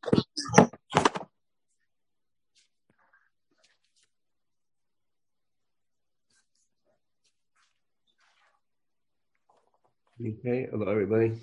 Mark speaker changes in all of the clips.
Speaker 1: Okay, hello everybody.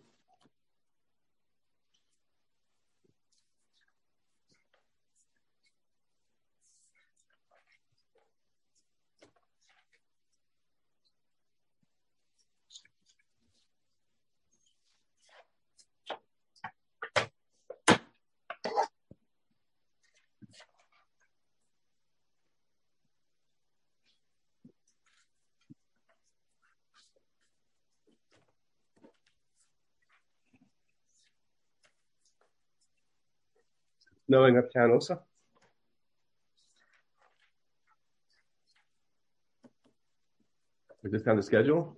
Speaker 1: Snowing uptown also? Is this on the schedule?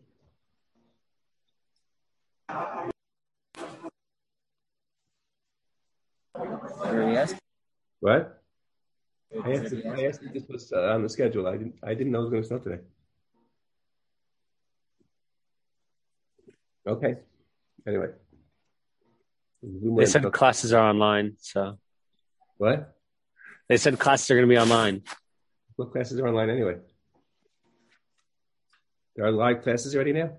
Speaker 1: What? I asked if this was on the schedule. I didn't know it was going to snow today. Okay. Anyway.
Speaker 2: They said classes are online, so.
Speaker 1: What?
Speaker 2: They said classes are going to be online.
Speaker 1: What classes are online anyway? There are live classes already now?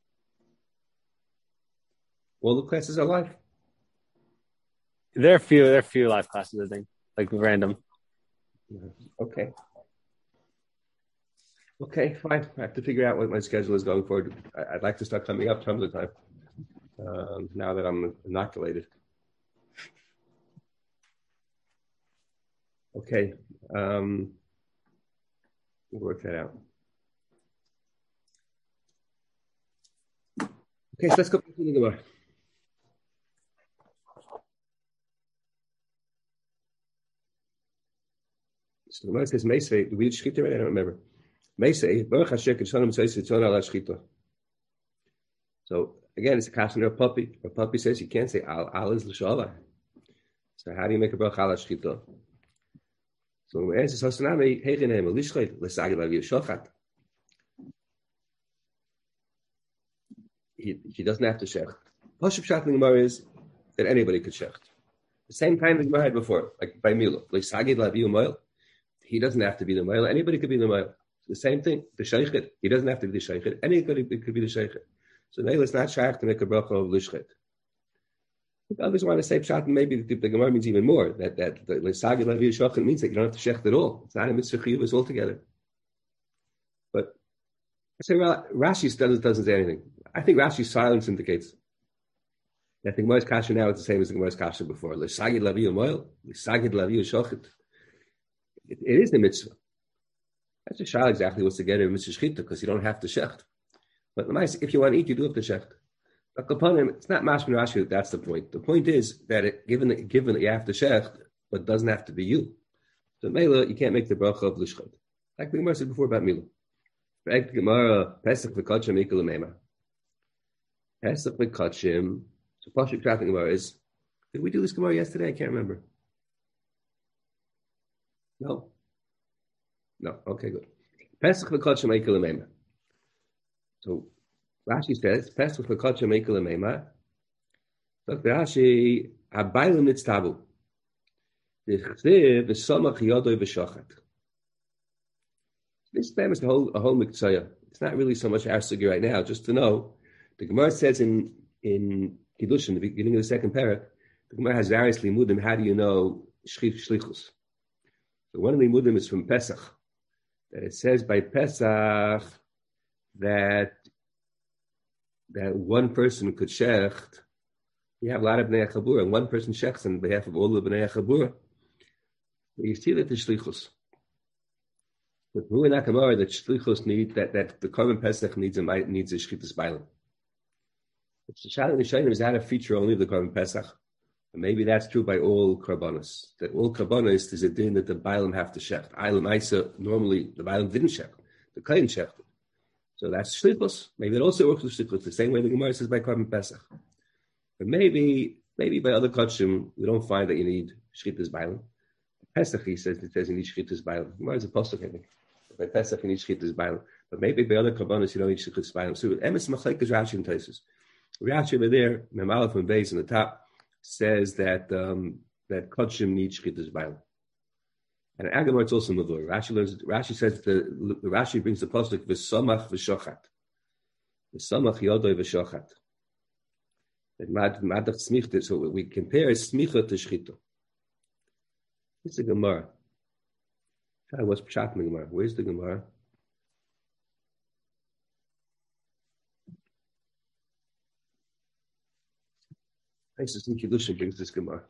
Speaker 1: All the classes are live?
Speaker 2: There are a few live classes, I think, like random.
Speaker 1: Okay. Okay, fine. I have to figure out what my schedule is going forward. I'd like to start coming up tons of time now that I'm inoculated. Okay. We'll work that out. Okay, so let's go back to the Gemara. So the Gemara says, Meisei, do we read Shechita right? I don't remember. Meisei, Baruch Hashem, Kishanim says, Tzon ala Shechita. So again, it's a question of a puppy. A puppy says you can't say al is l'shala. So how do you make a bracha ala Shechita? So the answer is, Hasanami, Hechenem, Lishchet, Lesagi Lavi Shochat. He doesn't have to shecht. Pashup Shat in the Gemara is that anybody could shecht. The same kind the Gemara had before, like by Milo. Lesagi Lavi Umayel. He doesn't have to be the Mayel. Anybody could be the Mayel. The same thing. The Sheikhet. He doesn't have to be the Sheikhet. Anybody could be the Sheikhet. So now it's not shaykh to make a bracha of Lishchet. Others want to say Pshat, maybe the Gemara means even more. That the Lesagi Lavi Shochet means that you don't have to shecht at all. It's not a mitzvah chiyuvos altogether. But I say Rashi doesn't say anything. I think Rashi's silence indicates. I think Gemara's kasha now is the same as the Gemara's kasha before. Lesagi Lavi Umayel. Lesagi Lavi Shochet. It is the mitzvah. That's a shah exactly what's together in mitzvah shechita because you don't have to shecht. But if you want to eat, you do have to shecht. But kapanim, it's not mashmin Rashi. That's the point. The point is that given that you have to shecht, but it doesn't have to be you. So Mela, you can't make the bracha of l'shchet. Like the Gemara said before about Mila. Right? Gemara Pesach v'kachim ikul meima. Pesach v'kachim. So Pasuk Traffic Gemara is. Did we do this Gemara yesterday? I can't remember. No. Okay, good. Pesach v'kachim ikul meima. So Rashi says, Pesach v'kachim ikul meima. So Rashi, habaylim nitztavu. V'chsev v'samach yodoi v'shachat. This time is a whole miktsaya. It's not really so much our sugi right now. Just to know, the Gemara says in Kiddushin, the beginning of the second parak, the Gemara has various limudim. How do you know shlichus? So one of the limudim is from Pesach. That it says by Pesach that one person could shecht. You have a lot of bnei chabura, and one person shechts on behalf of all the bnei chabura. You see that the shlichus. But who in Akamara that shlichus need that the korban Pesach needs a shchitas bailam. The Shalat Nishayim is that a feature only of the korban Pesach. And maybe that's true by all karbanos. That all karbanos is a din that the bailam have to shecht. Ilam Isa normally the bailam didn't shecht. The kohen shechted. So that's shlichus. Maybe it also works with shlichus the same way the Gemara says by korban Pesach. But maybe by other kachim we don't find that you need shchitas bailam. Pesach he says you need shchitas bailam. Gemara is a pasuk I think. By Pesach you need shchitas bailam. But maybe by other karbanos you don't need shchitas bailam. So emes machlek is Rashi and Taisus. Rashi over there, Mem Aleph and Beis on the top, says that that Kodshim need Shchitas Bailam. And in Agamar, it's also Mavur. Rashi says the Rashi brings the pasuk v'samach v'shochat. V'samach yodoi v'shochat. That madach smichta. So we compare smicha to shchita. It's a Gemara. What's pshat in the Gemara? Where's the Gemara? Thanks to Kiddushin brings this Gemara.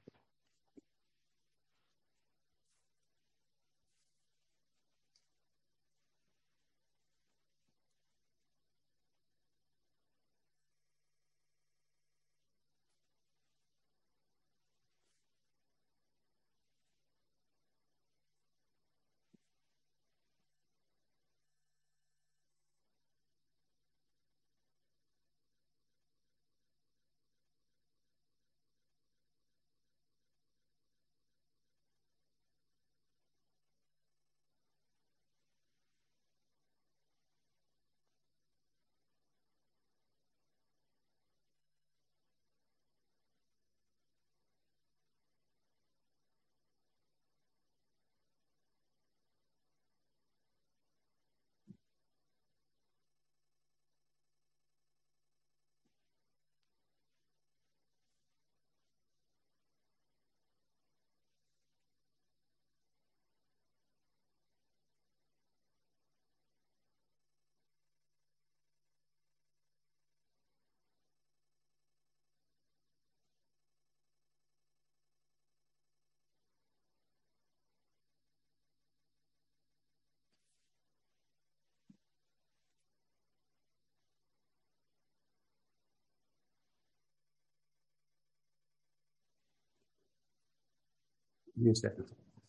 Speaker 1: Give me a second.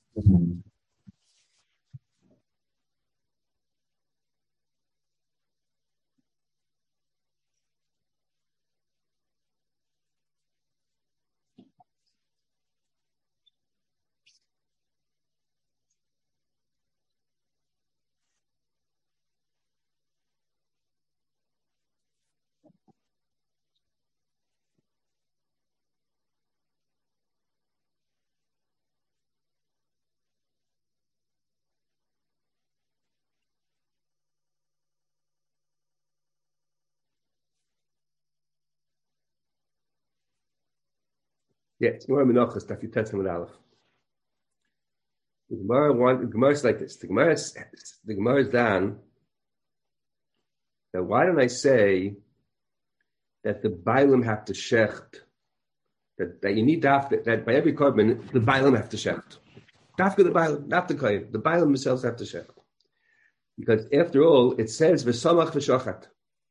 Speaker 1: Yeah, it's more Menachos, Daf Yutetzim with Aleph. The Gemara is like this. The Gemara is down. Now, why don't I say that the Bailam have to shecht? That you need that by every carbon, the Bailam have to shecht. Dafka the Bailam, not the Kohen. The Bailam themselves have to shecht. Because after all, it says v'samach v'shochat.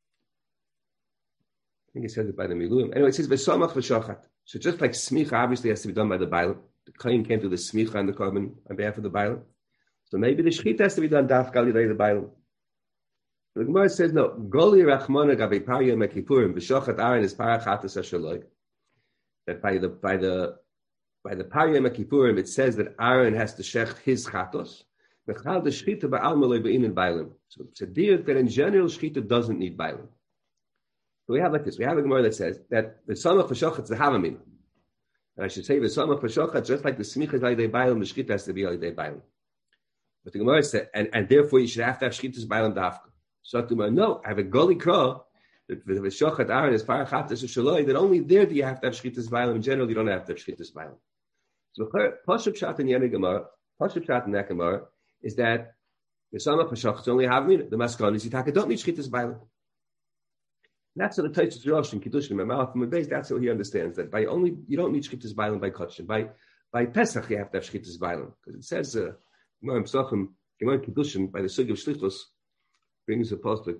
Speaker 1: I think it says it by the Miluim. Anyway, it says v'samach v'shochat. So just like smicha obviously has to be done by the Bailam. The Kohen can't do the smicha on the carbon on behalf of the Bailam. So maybe the shechita has to be done dafka l'day the Bailam. The Gemara says no. Goli rachmana gabe parya mekipurim v'shochat Aaron is parachatas hashaloi. That by the parya mekipurim it says that Aaron has to shecht his chatos. Mechal the shechita ba'alma loy be'in in Bailam. So it's a deal that in general shechita doesn't need Bailam. So we have like this. We have a Gemara that says that the samach v'shochat is the havamin. And I should say the samach v'shochat, just like the smicha is l'day Bailam, the shechita has to be l'day Bailam. But the Gemara said, and therefore you should have to have shechita's Bailam dafka. So the Gemara, no, I have a goli kra that the v'shochat Aaron is parachatas shaloi. That only there do you have to have shechita's Bailam. In general, you don't have to have shechita's Bailam. So pashup shat in Yene Gemara, pashup shat in that Gemara is that the samach v'shochat only havamin. The maskon is you don't need shechita's Bailam. That's what the Taisus Rosh in Kiddushin, my mouth and my base. That's what he understands. That by only you don't need shchitas bailam by Kodshin. By Pesach you have to have shchitas bailam because it says Gemara Pesachim, Gemara Kiddushin by the Sugya of Shlichus brings a pasuk.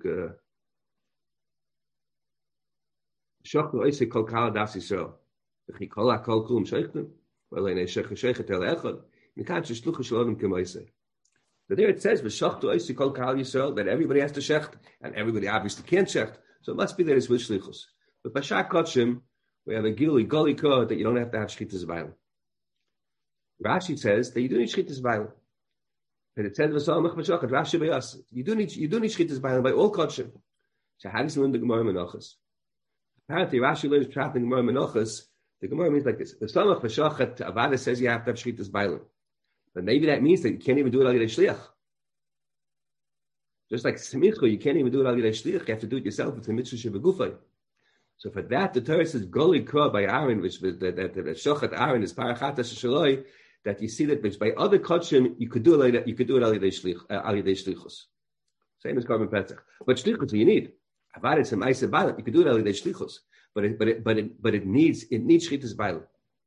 Speaker 1: Shachlu oisei kol kala das Yisrael. V'chi kol hakol kulum sheichtem. V'alein sheichet el echad. Mikan sheshluchu shalom k'moisei. So there it says v'shachlu oisei kol kala Yisrael that everybody has to shecht and everybody obviously can't shecht. So it must be that it's with shlichus. But by Shak Kodshim, we have a gili kod that you don't have to have shchitas bailam. Rashi says that you do need shchitas bailam. And it says v'samach v'shochat. Rashi b'yas. You do need shchitas bailam by all Kodshim. So how does he learn the Gemara Menachos? Apparently, Rashi learns prat in Gemara Menachos The Gemara means like this. The Samach V'Shachat Avada says you have to have Shchitas Bailim. But maybe that means that you can't even do it al Yidei Shliach. Just like Semicha, you can't even do it al Yidei Shliach. You have to do it yourself. It's a mitzvah shebegufay. So for that, the Torah says Goli Kra by Aaron, which that Shochat Aaron is Parachatas Shaloi. That you see that by other kachim you could do it. You could do it al Yidei Shlichus. Same as Korban Pesach. But Shlichus you need. Avad it's a Ma'aseh Bailim. You could do it al Yidei Shlichus. But it needs Shchitas Bailim.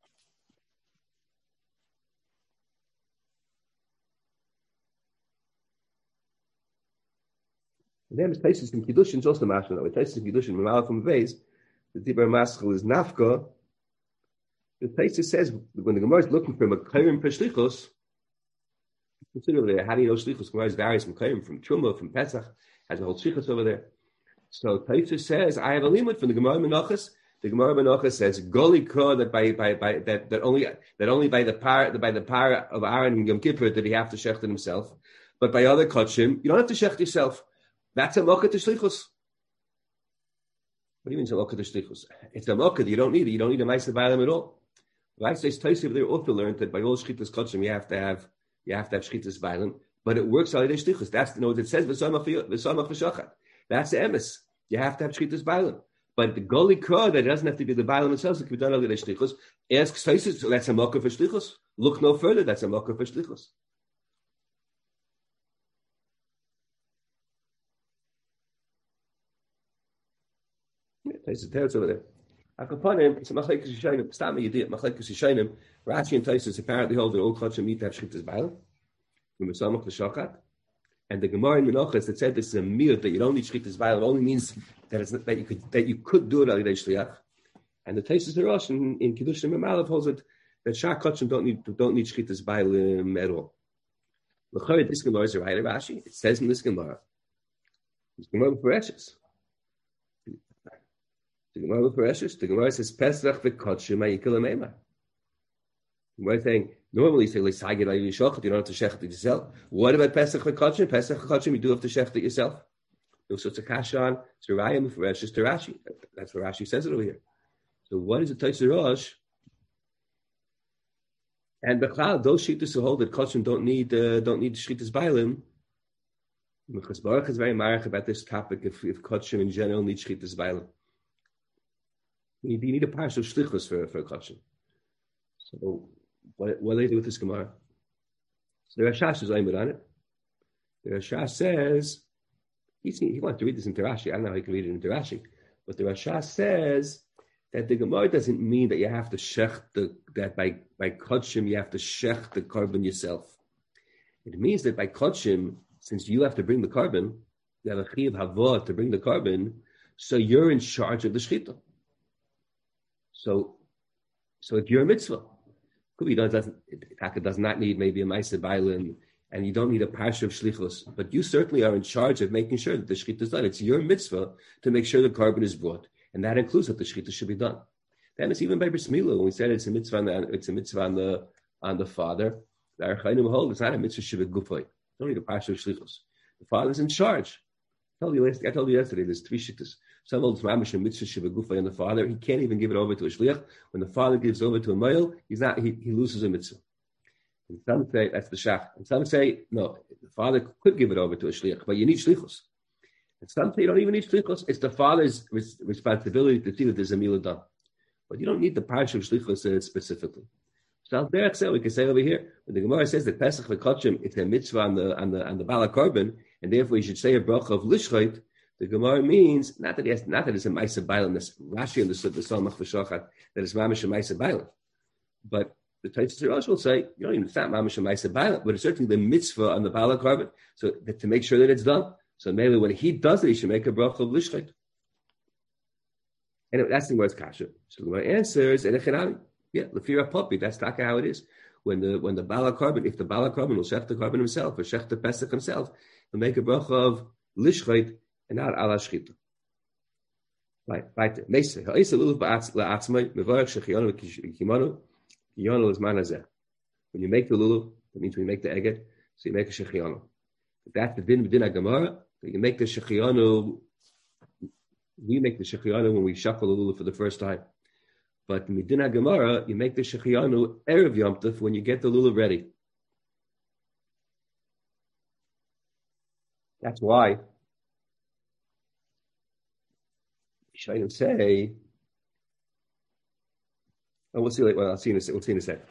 Speaker 1: And then there's places in Kiddushin, it's also mashma that way. Places in Kiddushin, Mamal from Vez, the Dibur Maschel is Nafka. The place says when the Gemara is looking for Makayim per Shlichus, consider there, how do you know Shlichus? Gemara is various Makayim from Truma, from Pesach, has a whole Shlichus over there. So Taisa says, I have a limit from the Gemara Menachas. The Gemara Menachas says, Goli Kra, that only by the power of Aaron and Yom Kippur did he have to shecht himself. But by other kachim, you don't have to shecht yourself. That's a mocha to shlichus. What do you mean it's a mocha to shlichus? It's a mocha that you don't need it. You don't need a ma'aseh bailim at all. Right? So it's Tosef there also learned that by all shchitas kachim you have to have shchitas bailim, but it works on the shlichus. That's the note that says v'samach v'shachat. That's the emes. You have to have shchitas bailim. But the goli kra that doesn't have to be the bailim itself, it can be done on the shlichus. Asks Tosef, so that's a mocha for shlichus. Look no further. That's a mocha for shlichus. It's over there. Akapanim, it's a machlekes yishayim. Stop me, yediyah. Machlekes yishayim. Rashi and Tosfos apparently hold that all kachim need to have shchitas bailim. From Samach l'shachat. And the Gemara in Menachos that said this is a miyut that you don't need shchitas bailim only means that it's that you could do it al yidei shliach. And the Tosfos Rosh in Kiddushin Memalav holds it that shar kachim don't need shchitas bailim at all. L'chayr this Gemara is a right Rashi. It says in this Gemara precious. The Gemara says Pesach v'Kodshim ha'yikil ha'meimah. The Gemara saying normally you say l'sagid ha'yil shochet, you don't have to shecht it yourself. What about Pesach v'Kodshim? Pesach v'Kodshim you do have to shecht it yourself. So it's a kashan. It's a raya mufreshes to Rashi. That's what Rashi says it over here. So what is the Tosfos Rosh? And Bechal, those shittas who hold that Kodshim don't need shchitas bailim. Mechas Baruch is very marach about this topic if Kodshim in general need shchitas bailim. You need a partial shlichus for a kachim. So what do they do with this Gemara? So the Rashash is aimed on it. The Rashash says he wants to read this in Rashi. I don't know how he can read it in Rashi, but the Rashash says that the Gemara doesn't mean that you have to shech that by kachim you have to shech the carbon yourself. It means that by kachim, since you have to bring the carbon, you have a chiyuv havah to bring the carbon, so you're in charge of the shchita. So it's your mitzvah. Could be it does not need maybe a ma'aseh bailim, and you don't need a parsha of shlichus, but you certainly are in charge of making sure that the shechita is done. It's your mitzvah to make sure the carbon is brought, and that includes that the shechita should be done. Then it's even by bris milah when we said it's a mitzvah on the father. The Archainim hold it's not a mitzvah shebet gufay. You don't need a parsha of shlichus. The father's in charge. I told you yesterday. There's three shittas. Some holds mamish and mitzvah shebegufay on the father. He can't even give it over to a shliach. When the father gives over to a male, he loses a mitzvah. And some say that's the shach. And some say no, the father could give it over to a shliach, but you need shlichus. And some say you don't even need shlichus. It's the father's responsibility to see that there's a milah done. But you don't need the parsha of shlichus specifically. So we can say over here when the Gemara says that Pesach v'Kodshim it's a mitzvah on the bala carbon, and therefore you should say a bracha of lishchait. The Gemara means not that it's a ma'aseh bailim. Rashi understood the Samach v'Shachat that it's mamish a ma'aseh bailim, but the Tosfos Rosh will say you don't even it's not mamish a ma'aseh bailim, but it's certainly the mitzvah on the bala carbon. So that to make sure that it's done. So maybe when he does it, he should make a bracha of lishchait. And that's the word's kasha. So the Gemara answers and echinami. Yeah, lefira puppy. That's not how it is. When the bala carbon, if the bala carbon will shech the carbon himself or shech the pesach himself, he'll make a bracha of lishchait and not ala shchita. Right. Meisa ha'isa lulav la'atzmai mevarach shechiyonu v'kimonu kiyonu is manazeh. When you make the lulav, that means when you make the eget, so you make a shechiyonu. That's the din haGemara. You make the shechiyonu. We make the shechiyonu when we shuffle the lulav for the first time. But Midina Gemara, you make the Shechianu Erev Yom Tov when you get the lulav ready. That's why Shainim say, and we'll see. Well, I'll see in a second. We'll see in a second.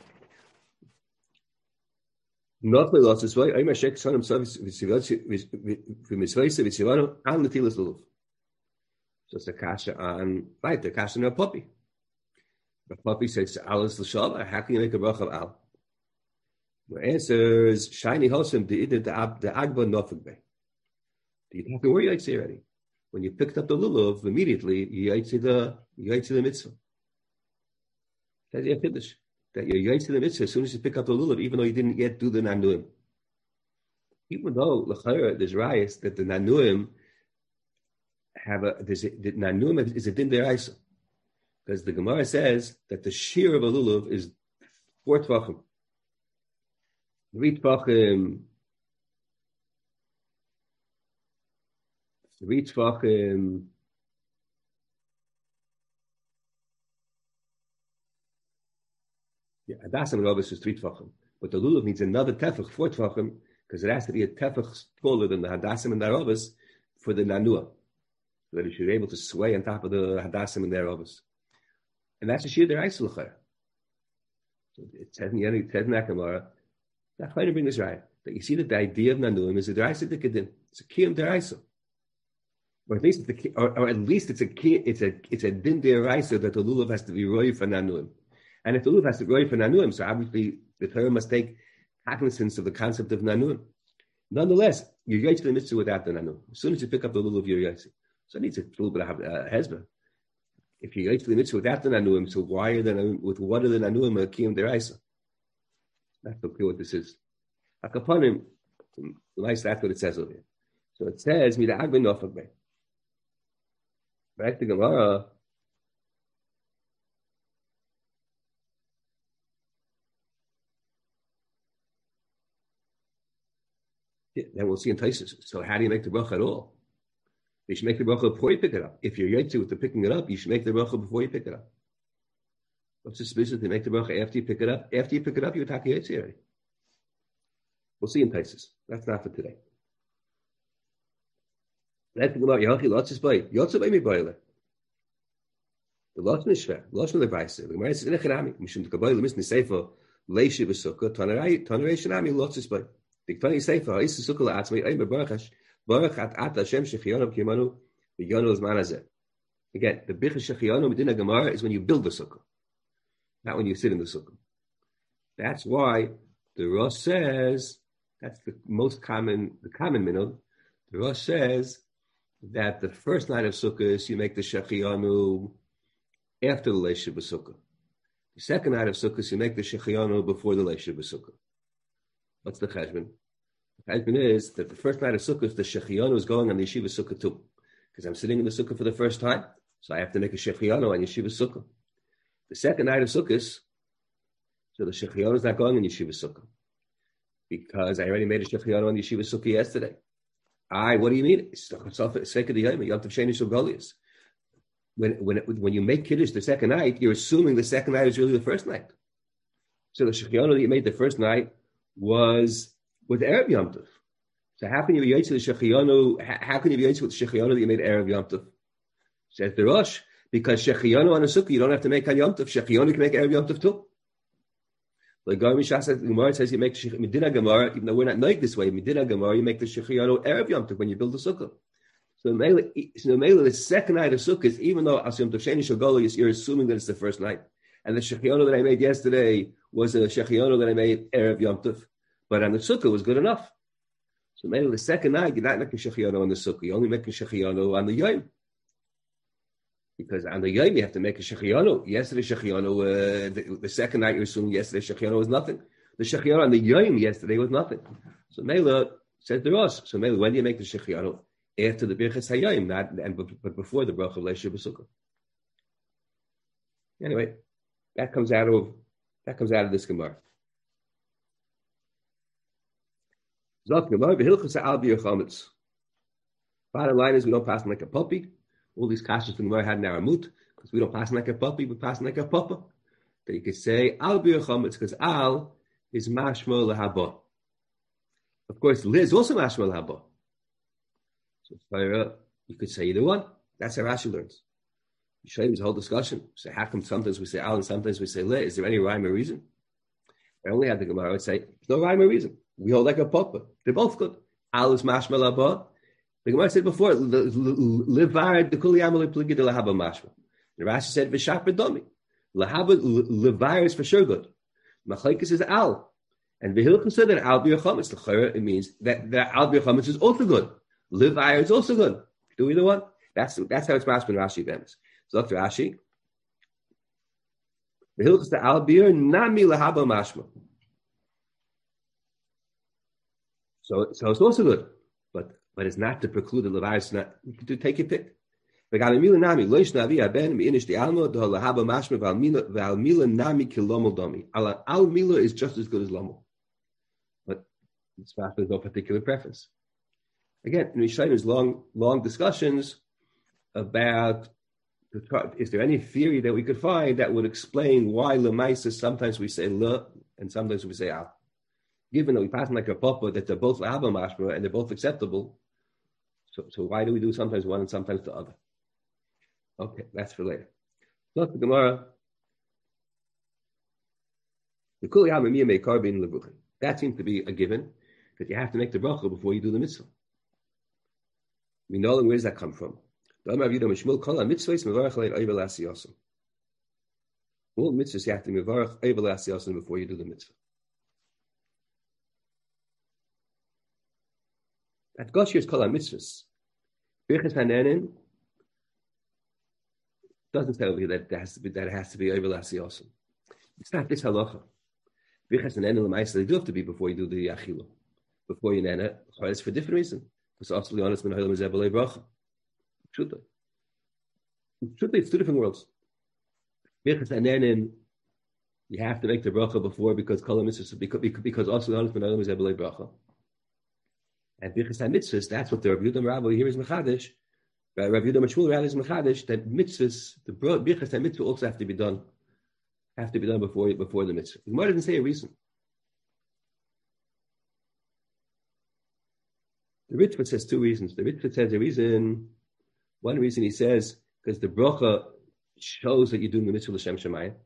Speaker 1: Not the lots as well. I'm a sheikh son of service with Mitzvah with Sivano and the Tilas lulav. So it's a kasha on right. The kasha on a puppy. The puppy says, "Alas l'shalva." How can you make a bracha of al? The answer is shiny hosem the agba nofik bay. You have to worry yaitzi already. When you picked up the lulav, immediately you yaitzi the mitzvah. That's your finish. That you yaitzi the mitzvah as soon as you pick up the lulav, even though you didn't yet do the nanuim. Even though l'chayra there's rayas that the nanuim the nanuim is a din deraisa. Because the Gemara says that the shear of a lulav is 4 tvachim. 3 tvachim. 3 tvachim. Yeah, Hadasim and Rabbis is 3 tvachim. But the lulav needs another tefach, 4 tvachim, because it has to be a tefach taller than the Hadasim and the Rabbis for the nanua. So that it should be able to sway on top of the Hadasim and the Rabbis. And that's a shir deraisa l'chayr. So it says in that Gemara, that's why to bring this right. That you see that the idea of nanuim is a deraisa dikadin. It's a kiyum deraisa, or at least it's a din deraisa that the lulav has to be roy for nanuim. And if the lulav has to be roy for nanuim, so obviously the Torah must take cognizance of the concept of nanuim. Nonetheless, you're yaitz the mitzvah without the nanuim. As soon as you pick up the lulav, you're yaitz. So it needs a little bit of hezbollah. If you yaitz the mitzvah without the nanuim, so why are the nanuim, with what are the nanuim a kiyum deraisa? That's not clear what this is. Akapanim, that's what it says over here. So it says, "Mida agben nofak bay." Back to Gemara. Yeah, then we'll see in Taisus. So how do you make the bracha at all? You should make the bracha before you pick it up. If you're yaitzi with the picking it up, you should make the bracha before you pick it up. What's the specific to make the bracha after you pick it up? After you pick it up, you're talking yaitzi already. We'll see in Taisus. That's not for today. Let's think about Yahachi Lotzis Bay. Yotza Bay Mibayla. The Lotzin is Shver. Lotzin the Baisa. The Gemara says, Inachanami. Mishum the Kabbalah, Misni Sefer, Leishi Vesukah, Tanarei Shanami, Lotzis Bay. The Tani Sefer, Isa Sukkah Atzmei, Eimah Baruchash, Baruch At Hashem Shechionam Kimanu, the Yonu is Manazeh. Again, the Bicha Shechionam within a Gemara is when you build the Sukkah, not when you sit in the Sukkah. That's why the Rosh says, that's the common minhag. The Rosh says that the first night of Sukkot you make the Shechianu after the Leisha B'Sukkah. The second night of Sukkot you make the Shechianu before the Leisha B'Sukkah. What's the cheshbon? The cheshbon is that the first night of Sukkot the Shechianu is going on the Yeshiva Sukkah too, because I'm sitting in the Sukkah for the first time, so I have to make a Shechianu on Yeshiva Sukkah. The second night of Sukkot, so the Shechianu is not going on Yeshiva Sukkah, because I already made a Shechianu on Yeshiva Sukkah yesterday. What do you mean? When you make Kiddush the second night, you're assuming the second night is really the first night. So the Shechianu that you made the first night was with Erev Yom Tov. So how can you be yaitz with the Shechianu? How can you be yaitz with the Shechianu that you made Erev Yom Tov? Says the Rosh, because Shechianu on a Sukkah you don't have to make on Yom Tov. Shechianu can make Erev Yom Tov too. Like Gemara says, you make Medina Gemara, even though we're not like this way. Medina Gemara, you make the Shechianu Erev Yom Tov when you build the Sukkah. So the second night of Sukkah is, even though Asiyam Tov Sheni Shogoli, you're assuming that it's the first night. And the Shechianu that I made yesterday was a Shechianu that I made Erev Yom Tov, but on the Sukkah was good enough. So maybe the second night you're not making Shechianu on the Sukkah, you're only making Shechianu on the Yom. Because on the Yom you have to make a Shechianu. Yesterday Shechianu, the second night you're assuming yesterday Shechianu was nothing. The Shechianu on the Yom yesterday was nothing. So Mela said the Rosh. So Mela, when do you make the Shechianu? After the Birchas HaYom, but before the Bracha of Leisha B'Sukkah. Anyway, that comes out of this Gemara. Zok Gemara v'Hilchos Ha'al B'Yochametz. Bottom line is we don't pass them like a puppy. All these kashas the Gemara had in Aramut. because we don't pass like a puppy, we pass like a papa. That you could say al bir chametz because al is mashma lahaba. Of course, li is also mashma lahaba. So you could say either one. That's how Rashi learns. You show him this whole discussion. So how come sometimes we say al and sometimes we say li? Is there any rhyme or reason? I only had the Gemara would say no rhyme or reason. We hold like a papa. They're both good. Al is mashma lahaba. The Gemara said before, levar the kuli amal pligid lahaba mashma. The Rashi said v'shapar domi. Lahaba levar is for sure good. Machlekes is al, and v'hilchus said that al b'yachametz. It means that al b'yachametz is also good. Levar is also good. Do either one. That's how it's mashma in Rashi bemis. So Dr. Rashi, v'hilchus the al bir nami lahaba mashma. So it's also good, but it's not to preclude the levar. It's not to take your pick. But al mila is just as good as lomo. But it's there's no particular preference. Again, in Rishayim there's long discussions about is there any theory that we could find that would explain why lemaisa sometimes we say le and sometimes we say al. Given that we pass like a papa that they're both lahaba mashma and they're both acceptable, so why do we do sometimes one and sometimes the other? Okay, that's for later. Look, the Gemara. That seems to be a given, that you have to make the bracha before you do the mitzvah. We know where does that come from? All mitzvahs you have to mevarach eivel asiyosam before you do the mitzvah. At Goshir is called a mitzvahs. Birchas hanenin doesn't say over here that it has to be eivel asiyosam. It's not this halacha. Birchas hanenin l'maisa they do have to be before you do the achila. Before you nena, it's for a different reason. Because absolutely honest, min ha'olam is ebelei bracha. Truthfully, it's two different worlds. Birchas hanenin, you have to make the bracha before because kol mitzvahs because absolutely honest min ha'olam is ebelei bracha. And Birchas HaMitzvahs, that's what the Rav Yehuda Rabbi here is Mechadish. Rav Yehuda Mashmul Rabbi is Mechadish, that mitzvahs, the Birchas HaMitzvah also have to be done before the mitzvah. The Gemara doesn't say a reason. The Ritva says two reasons. The Ritva says one reason he says, because the bracha shows that you're doing the mitzvah l'shem shemayim.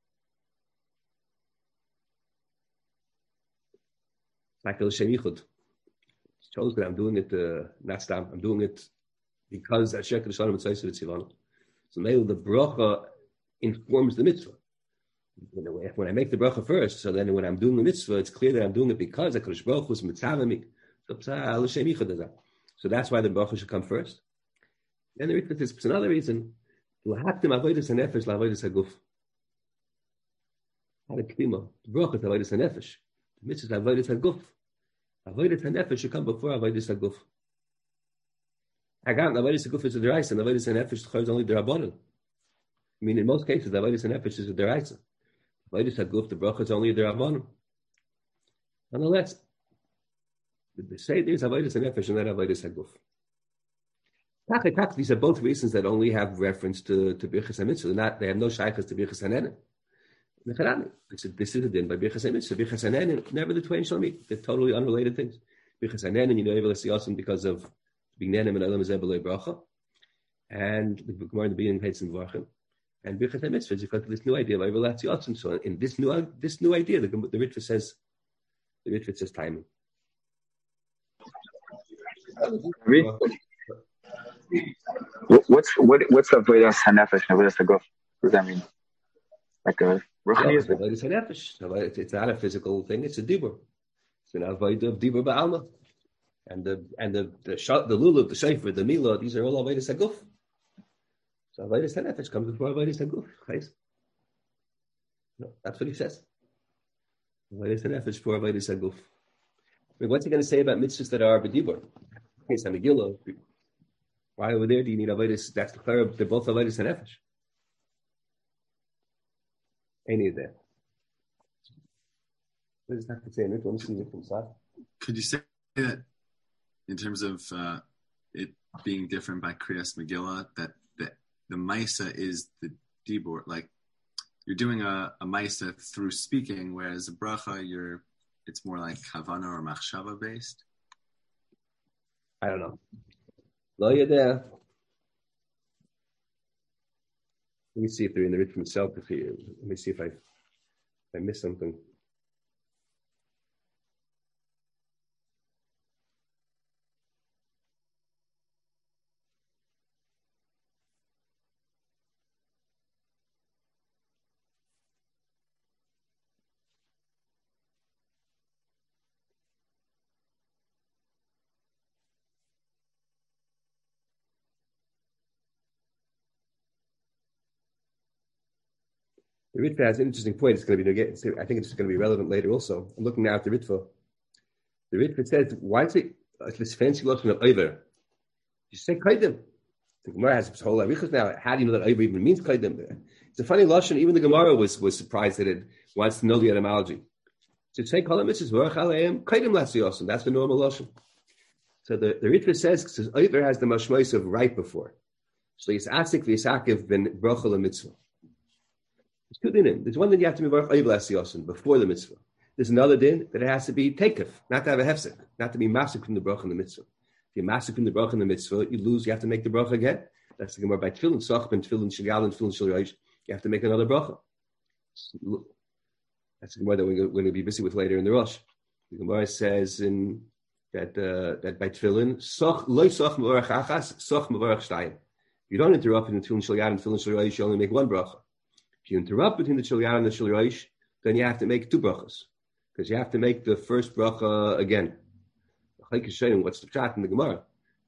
Speaker 1: Like the l'shem yichud. Shows that I'm doing it not stam. I'm doing it because I check the Shalom and Tzayis Tzivana. So maybe the bracha informs the mitzvah. When I make the bracha first, so then when I'm doing the mitzvah, it's clear that I'm doing it because HaKadosh Baruch Hu was mitzvah me. So that's why the bracha should come first. Then there is another reason. L'haktim avodas hanefesh l'avodas haguf. The bracha is avodas hanefesh. The mitzvah is avodas haguf. Avodas hanefesh should come before avodas haguf. Again, avodas haguf is a deraisa, and avodas hanefesh is only derabanan. I mean, in most cases, avodas hanefesh is a deraisa. Avodas haguf, the bracha is only a derabanan. Nonetheless, they say there's avodas hanefesh and not avodas haguf. These are both reasons that only have reference to Birchas HaMitzvah. They have no shaykhs to Birchas HaNenin. This is a din by Birchas HaMitzvah. Birchas HaNenin, never the twain shall meet. They're totally unrelated things. Birchas HaNenin, you know, Eivel Asiyasim because of being Nenim and Elam Zebelei Bracha. And the Gemara in the beginning hates in Varchim. And Birchas HaMitzvah is because of this new idea of Eivel Asiyasim. So in this new idea, the Ritva says timing.
Speaker 3: What's avodas hanefesh and avodas haguf? What does that mean? Like a ruchni?
Speaker 1: Avodas hanefesh. It's not a physical thing. It's a dibur. It's an avodah of dibur ba'alma. And the lulav, the shayfer, the milah, these are all avodas haguf. So avodas hanefesh comes before avodas haguf. No, that's what he says. Avodas hanefesh for avodas haguf. I mean, what's he going to say about mitzvahs that are b'dibur? Okay, so Megillah. Why over there do you need avodas? That's the clear. They're both avodas hanefesh. Any of that. What does that say in it? Let me see it from side.
Speaker 4: Could you say that in terms of it being different by Kriyas Megillah, that the Maisa is the Dibur. Like you're doing a Maisa through speaking, whereas a bracha, it's more like Havana or Machshava based.
Speaker 1: I don't know. Lo yedeh. Let me see if they're in the Ritva itself. Let me see if I missed something. The Ritva has an interesting point. It's going to be, I think it's going to be relevant later also. I'm looking now at the Ritva. The Ritva says, why is it this fancy lashon of Oiver? You say Kaidim. The Gemara has this whole arichas now. How do you know that Oiver even means Kaidim? It's a funny lashon. Even the Gemara was surprised that it wants to know the etymology. So to say Kol HaMitzvos V'Orach Aleim Kaidim L'Asiyosim. That's the normal lashon. So the Ritva says Oiver has the mashmos of right before. So Yisasik v'Yisakiv ben Brocha LaMitzvah. There's two dinim. There's one that you have to be Baruch Oivel Asiyosin before the mitzvah. There's another din that it has to be takef, not to have a hefsek, not to be masik from the bracha in the mitzvah. If you're masik from the bracha in the mitzvah, you lose. You have to make the bracha again. That's the Gemara by tefillin, soch ben tefillin shigal and tefillin shel reish. You have to make another bracha. That's the Gemara that we're going to be busy with later in the Rosh. The Gemara says that by tefillin, soch loy soch mevarach achas, soch mevarach shtayim. You don't interrupt in the tefillin shel yad and tefillin shel reish. You only make one bracha. If you interrupt between the Shel Yad and the Shel Reish, then you have to make two brachas, because you have to make the first bracha again. What's the pshat in the Gemara?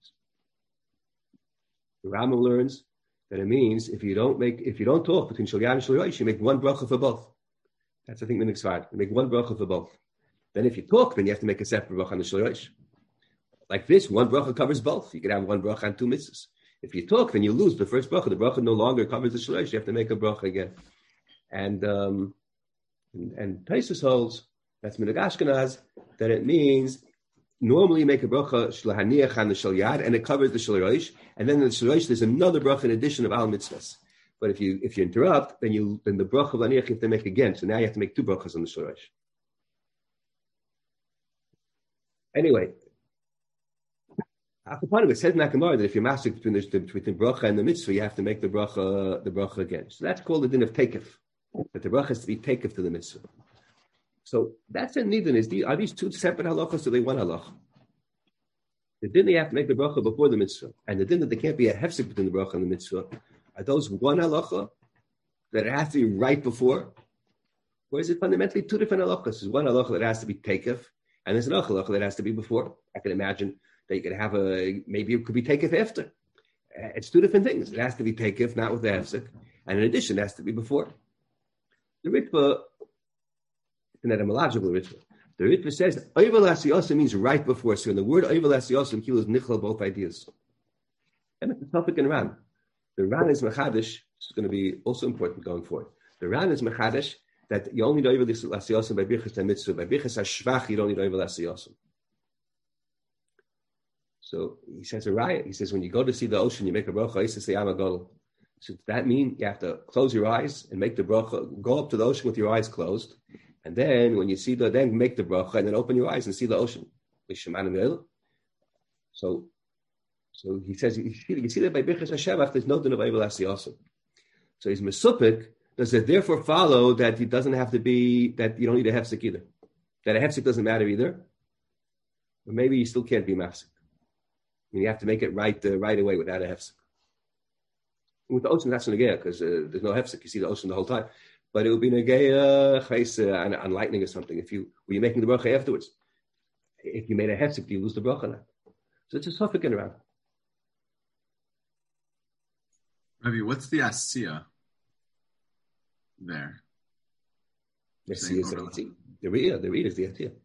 Speaker 1: The Rambam learns that it means if you don't talk between Shel Yad and Shel Reish, you make one bracha for both. That's I think the Niksvad. You make one bracha for both. Then if you talk, then you have to make a separate bracha on the Shel Reish. Like this, one bracha covers both. You can have one bracha and two mitzvahs. If you talk, then you lose the first bracha. The bracha no longer covers the shalosh. You have to make a bracha again. And Taisus holds, that's Minhag Ashkenaz, that it means normally you make a bracha shlahaniach on the shel yad, and it covers the shalosh. And then in the shalosh, there's another bracha in addition of al mitzvahs. But if you interrupt, then the bracha of laniach you have to make again. So now you have to make two brachas on the shalosh. Anyway. It says in that Gemara that if you're masik between the bracha and the mitzvah, you have to make the bracha again. So that's called the din of takef. That the bracha has to be takef to the mitzvah. So that's a nidin. Are these two separate halachas or are they one halacha? The din they have to make the bracha before the mitzvah, and the din that there can't be a hefsek between the bracha and the mitzvah, are those one halacha that it has to be right before? Or is it fundamentally two different halachas? There's one halacha that has to be takef, and there's another halacha that has to be before. I can imagine that you could have maybe it could be takef after. It's two different things. It has to be takef, not with the hefsek, and in addition, it has to be before. The Ritva, it's an etymological Ritva. The Ritva says Oivel Asiyosim means right before. So in the word Oivel Asiyosim, he was nichal both ideas. And it's the topic in Ran. The Ran is mechadish. This is going to be also important going forward. The Ran is mechadish that you only need Oivel Asiyosim by Birchas HaMitzvah. By Birchas HaShvach, you don't need Oivel Asiyosim. So he says a riot. He says when you go to see the ocean, you make a bracha. He says say Amagol. So does that mean you have to close your eyes and make the bracha? Go up to the ocean with your eyes closed, and then when you see then make the bracha and then open your eyes and see the ocean. So he says you see that by Birchas HaShevach there's no din of Oivel Asiyosim. So he's mesupik. Does it therefore follow that it doesn't have to be that you don't need a hefsek either? That a hefsek doesn't matter either, or maybe you still can't be mafsek. You have to make it right away without a hefsek. With the ocean, that's a negeya because there's no hefsek. You see the ocean the whole time, but it would be negeya on lightning or something. Were you making the bracha afterwards? If you made a hefsek, do you lose the bracha now? So it's a suffix in around.
Speaker 4: Rabbi, what's the asiya there?
Speaker 1: The asiya is the read is the asiya.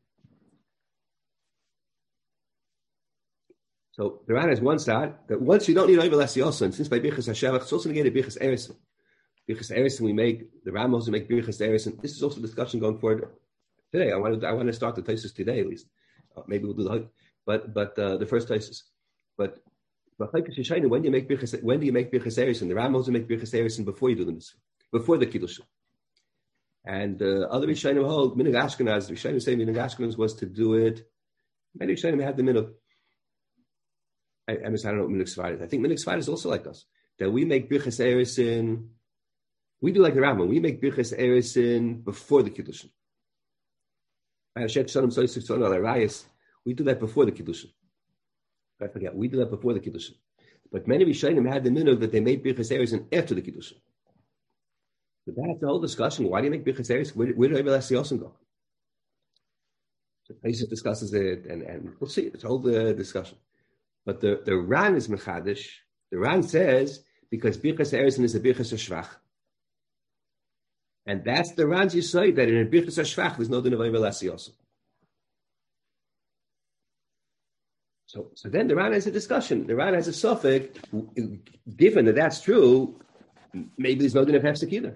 Speaker 1: So the Ran has one side that once you don't need Oivel Asiyosim, since by Birchas HaShevach, it's also negated Birchas Eresin. Birchas Eresin we make, the Ran also make Birchas Eresin. This is also a discussion going forward today. I want to start the Taisus today at least. Maybe we'll do the but the first Taisus. But When do you make Birchas Eresin? The Ram also make Birchas Eresin before you do the mitzvah, before the Kiddush. And other Rishonim hold, Minhag Ashkenaz, the Rishonim say Minhag Ashkenaz was to do it. Many Rishonim had the Minhag. I don't know what Minhag Sfard is. I think Minhag Sfard is also like us. That we make Birchas Eresin, we do like the Rambam, we make Birchas Eresin before the Kiddush. We do that before the Kiddush. I forget, we do that before the Kiddush. But many Rishonim had the minhag that they made Birchas Eresin after the Kiddush. But that's the whole discussion. Why do you make Birchas Eresin? Where did Eivel Asiyosin go? So Pesach discusses it, and we'll see. It's a whole discussion. But the Ran is Mechadish. The Ran says, because Birchas Eresin is a Birchas HaShvach. And that's the Ran's Yisai, that in a Birchas HaShvach, there's no din of Eivel Asiyosin. So then the Ran has a discussion. The Ran has a suffix. Given that that's true, maybe there's no din of hefsek either.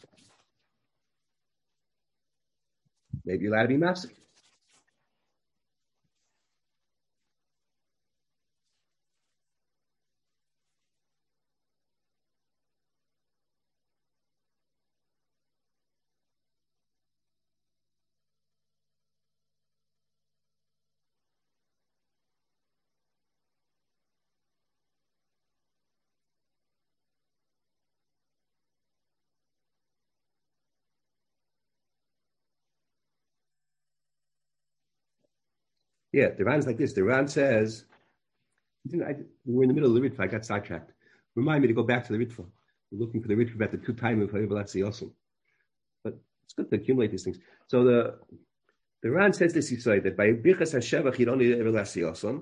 Speaker 1: Maybe you're allowed to be mafsek. Yeah, the Ran's like this. The Ran says, we're in the middle of the Ritva. I got sidetracked. Remind me to go back to the Ritva. We're looking for the Ritva about the two time of Eivel Asiyosin. But it's good to accumulate these things. So the Ran says this, you say, that by Birchas HaShevach, you don't need Eivel Asiyosin.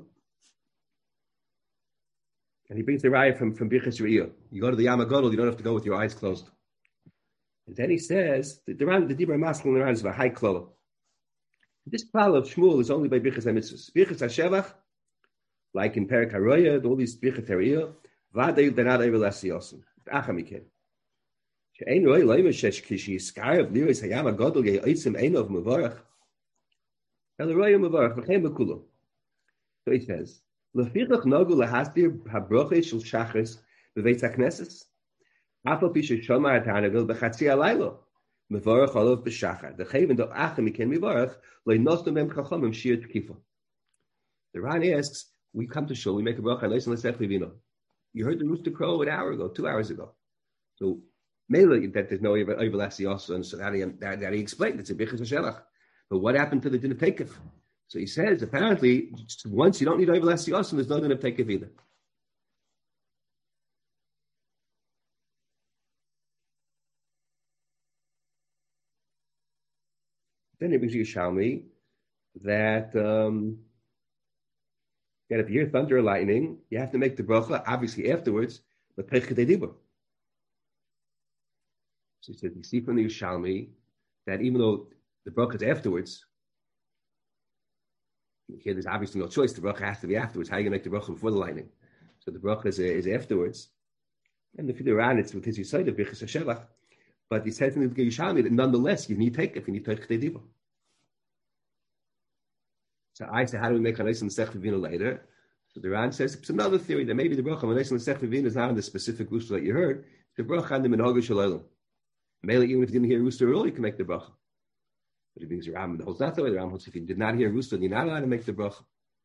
Speaker 1: And he brings the raya from Birchas Re'iyah. You go to the Yam HaGadol, you don't have to go with your eyes closed. And then he says, the Dibra Masculine the Ran is a high klala. This klal of Shmuel is only by Birchas HaMitzvahs. Birchas HaShevach, like in Perek HaRoya, all these Birchas HaRoya, V'adei Danad Eivel Asiyosin. Acha Mikeh. She'ein roi loimer shesh kishi yiskarev liris hayam HaGadol ye'otzim einov mevarach. El roya mevarach v'chem b'kulo. So he says, Lefichach nagu lahasdir habroche shel shachris b'veit HaKnesses. Afal pi sheshoma ha'tanavil b'chatzi halaylo. Mevarach olav b'shachar. The chayven do acha miken mevarach loy nosnu mem chachomim shir tkifa. The Ran asks, we come to shul, we make a bracha, and listen, let's say vino. You heard the rooster crow an hour ago, 2 hours ago. So, mainly that there's no Eivel Asiyosin, and so that he explained, it's a Birchas HaShevach. But what happened to the din of Teikef? So he says, apparently, once you don't need Eivel Asiyosin, there's no din of Teikef either. Then he brings you Shalmi that if you hear thunder or lightning, you have to make the bracha, obviously afterwards, but Teichei Dibur. So he said, you see from the Yerushalmi that even though the bracha is afterwards, here there's obviously no choice, the bracha has to be afterwards. How are you going to make the bracha before the lightning? So the bracha is afterwards. And if you Ran, it's with his Yisayid of Birchas HaShevach. But he says in the Yerushalmi that nonetheless, you need Teikef, you need Teichei Dibur. So I say, how do we make Hanes and Sech Vivina later? So the Ran says, it's another theory that maybe the bracha Hanes and Sech Vivina is not in the specific rooster that you heard. The bracha and the Minhag Shalaylam. Maybe even if you didn't hear rooster at all, you can make the bracha. But he brings the Ram, the holds not the way. The Ram holds if you did not hear rooster, you're not allowed to make the bracha.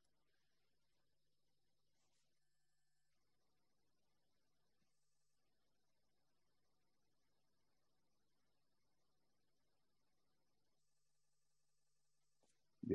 Speaker 1: Yeah.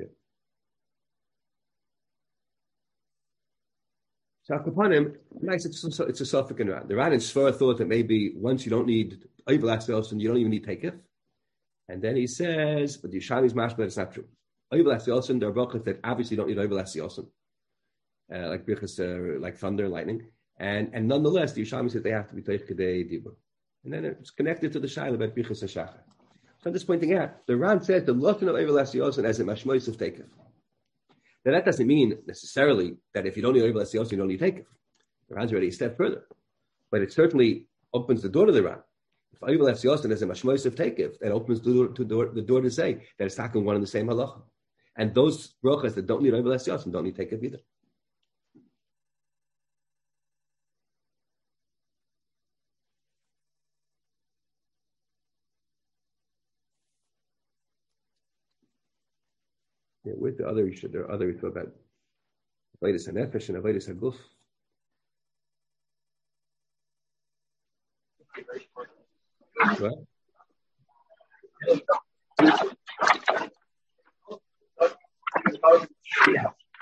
Speaker 1: So upon him, nice. It's a suffix in Ran. The Ran in Sfar thought that maybe once you don't need Eivel Asiyosin, you don't even need Teikef. And then he says, but the Yerushalmi's mashma, it's not true. Eivel Asiyosin, there are brachas that obviously don't need Eivel Asiyosin, like birchas, like thunder and lightning. And nonetheless, the Yerushalmi said they have to be Teichei Dibur. And then it's connected to the Shaila about Birchas HaShachar. So I'm just pointing out, the Ran said the lashon of Eivel Asiyosin as a mashmois of Teikef. Now that doesn't mean necessarily that if you don't need Eivel Asiyosin, you don't need Teikef. The Ran's already a step further. But it certainly opens the door to the Ran. If Eivel Asiyosin is a mashmois of Teikef, that opens the door to say that it's talking one and the same halacha. And those brachas that don't need Eivel Asiyosin don't need Teikef either. the other issue. There are other issues about avodas hanefesh and avodas haguf. What?
Speaker 3: Yeah.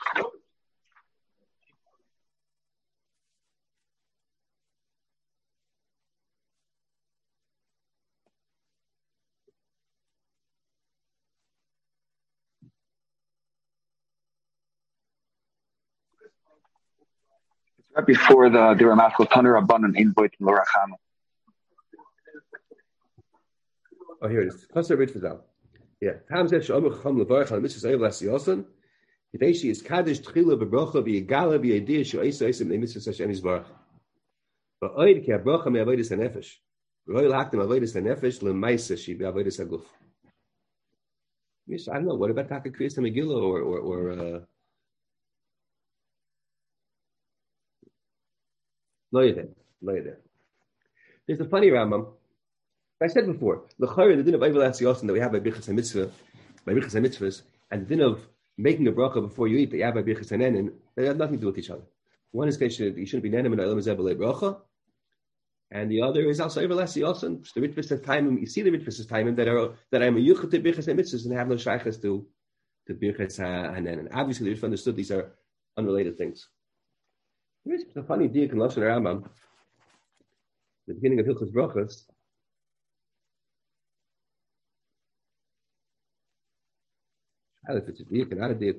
Speaker 3: Right before the Ramashal Thunder Abundant Invoice in Loracham.
Speaker 1: Oh, here it is. Kasser Ritfazal. Yeah. Tam Zeh Sh'omer Chacham Levarach Al Mitzvahs Erev L'Asiyosan. Yideshi is Kaddish Tchila B'Brocha V'Yigala V'Yediyah Sho'esa Esim Mitzvahs Hashem Yisbarach. Ba'oid Ki HaBrocha Me'avodas HaNefesh. V'Roy L'Haktem Avodas HaNefesh L'Maisa Shi B'Avodas HaGuf. I don't know. What about Taka Kriyas HaMegillah or Lo Yedeh. There's a funny Rambam. I said before, the din of Eivel Yosin that we have by Birchas HaMitzvahs, and the din of making a bracha before you eat that you have by Birchas HaNenin, they have nothing to do with each other. One is you shouldn't be nenim and Eilam Zeh B'lei bracha, and the other is also Eivel Yosin. The Ritvus of time, you see the Ritvus of time that I'm a yuchot to Birchas HaMitzvahs and have no shaychas to Birchas HaNenin. Obviously, the Ritvus understood these are unrelated things. Here's a funny diak in Lashon Rambam, the beginning of Hilchos Brachos. If it's a diak and not a diak.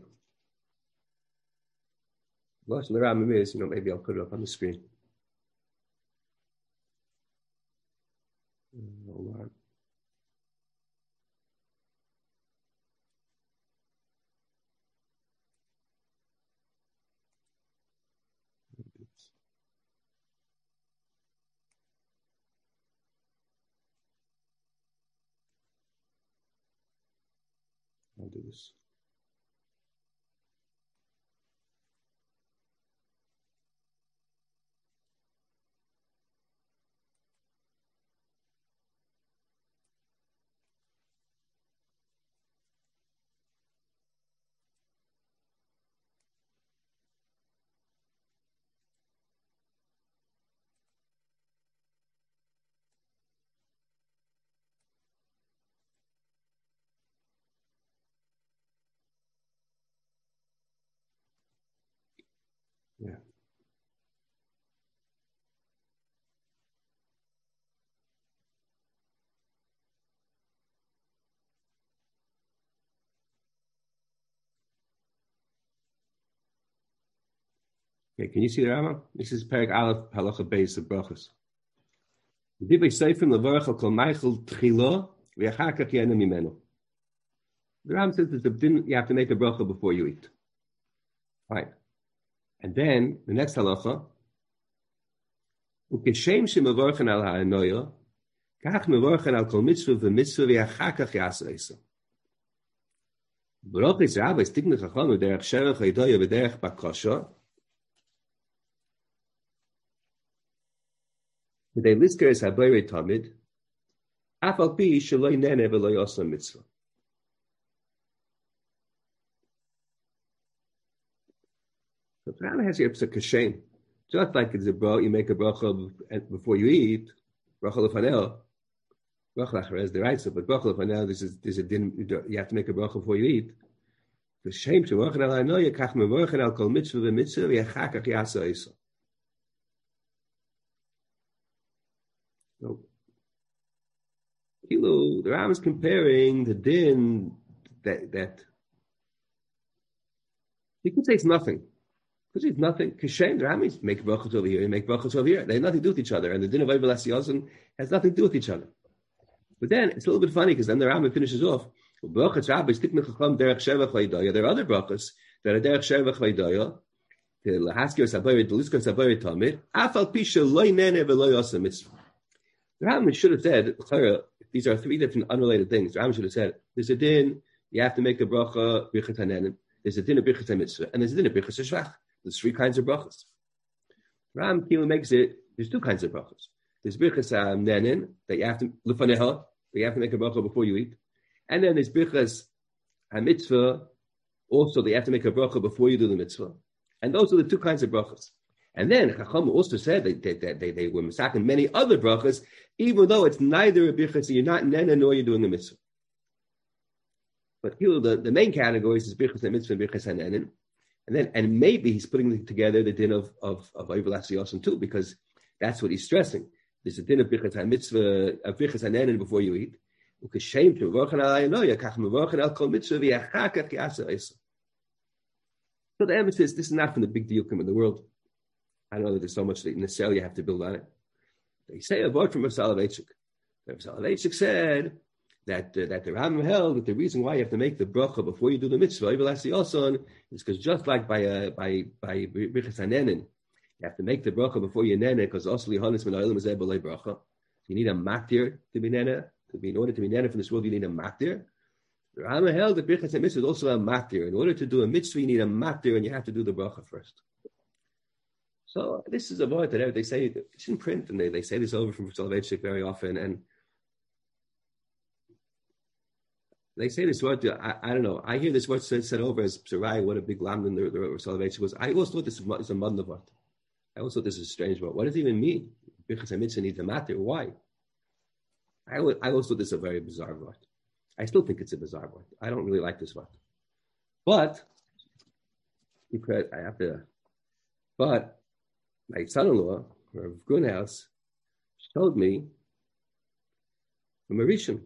Speaker 1: Lashon Rambam is, maybe I'll put it up on the screen. Hold on. I'll do this. Yeah. Okay, can you see the Rambam? This is Perek Aleph Halacha Beis of Brachos. The Rambam says that you have to make a bracha before you eat. Fine. And then the next halacha, ukeshem shemevorchen al ha'anoya, kach mevorchen al kol mitzvah v'mitzvah v'yachakach yasreisa. Brachos Rabbi stikne chacham v'derech sherech ha'idaya v'derech bakosha. V'dei lisker es ha'boirei tamid, af al pi sheloi nene v'lo yosam mitzvah. So the Rambam has here a kashem. Just like it's you make a bracha before you eat, bracha lefanel, bracha lachares deraisa, but bracha lefanel, there's a din, you have to make a bracha before you eat. The shame to work al hanoya kach mevorchen al kol mitzvah v'mitzvah v'yachakach yasa isa. So, the Rambam is comparing the din that you can say it's nothing. Because it's nothing. Kashem, the Rambam make brachos over here, you make brachos over here. They have nothing to do with each other, and the din of Eivel Yosin has nothing to do with each other. But then it's a little bit funny because then the Rambam finishes off. There are other brachos that are derech shevach v'idaya. The lahaskir sabayit, the liskar sabayit tamid. Afal pisha loy nene v'loy yosam mitzvah. The Rambam should have said, these are three different unrelated things. The Rambam should have said, there's a din, you have to make a bracha birchas hanenin. There's a din of birchas mitzvah, and there's a din of birchas shvach. There's three kinds of brachos. Ram Kila makes it, there's two kinds of brachos. There's birchas nenin, that you have to, lefaneha, that you have to make a bracha before you eat. And then there's birchas mitzvah, Also, they have to make a bracha before you do the mitzvah. And those are the two kinds of brachas. And then Chacham also said that they were masaking many other brachas, even though it's neither a birchas, you're not nena nor you're doing a mitzvah. But the main categories is birchas and mitzvah and birchas and nenin. And maybe he's putting together the din of Oivel Asiyosim too, because that's what he's stressing. There's a din of birchas and mitzvah, of birchas and nenin before you eat. So the emphasis, this is not from the big deal in the world. I don't know that there's so much that necessarily you have to build on it. They say a word from Rav Soloveitchik. Rav Soloveitchik said that the Rambam held that the reason why you have to make the bracha before you do the mitzvah, is because just like by Birchas HaNenin, you have to make the bracha before you nene, because also lihanis min ha'olam hazeh b'lei bracha. You need a matir to be nene. In order to be nene from this world, you need a matir. The Rambam held that Birchas HaMitzvah is also a matir. In order to do a mitzvah, you need a matir, and you have to do the bracha first. So this is a word that they say it's in print, and they say this over from Soloveitchik very often, and they say this word. I don't know. I hear this word said over as Sarai. What a big lamdan the Soloveitchik was. I always thought this is a madna word. I also thought this is a strange word. What does it even mean? Birchas HaMitzvah needs a matir. Why? I always thought this is a very bizarre word. I still think it's a bizarre word. I don't really like this word, but But my son-in-law, Rav Grunhaus, told me from a Rishon.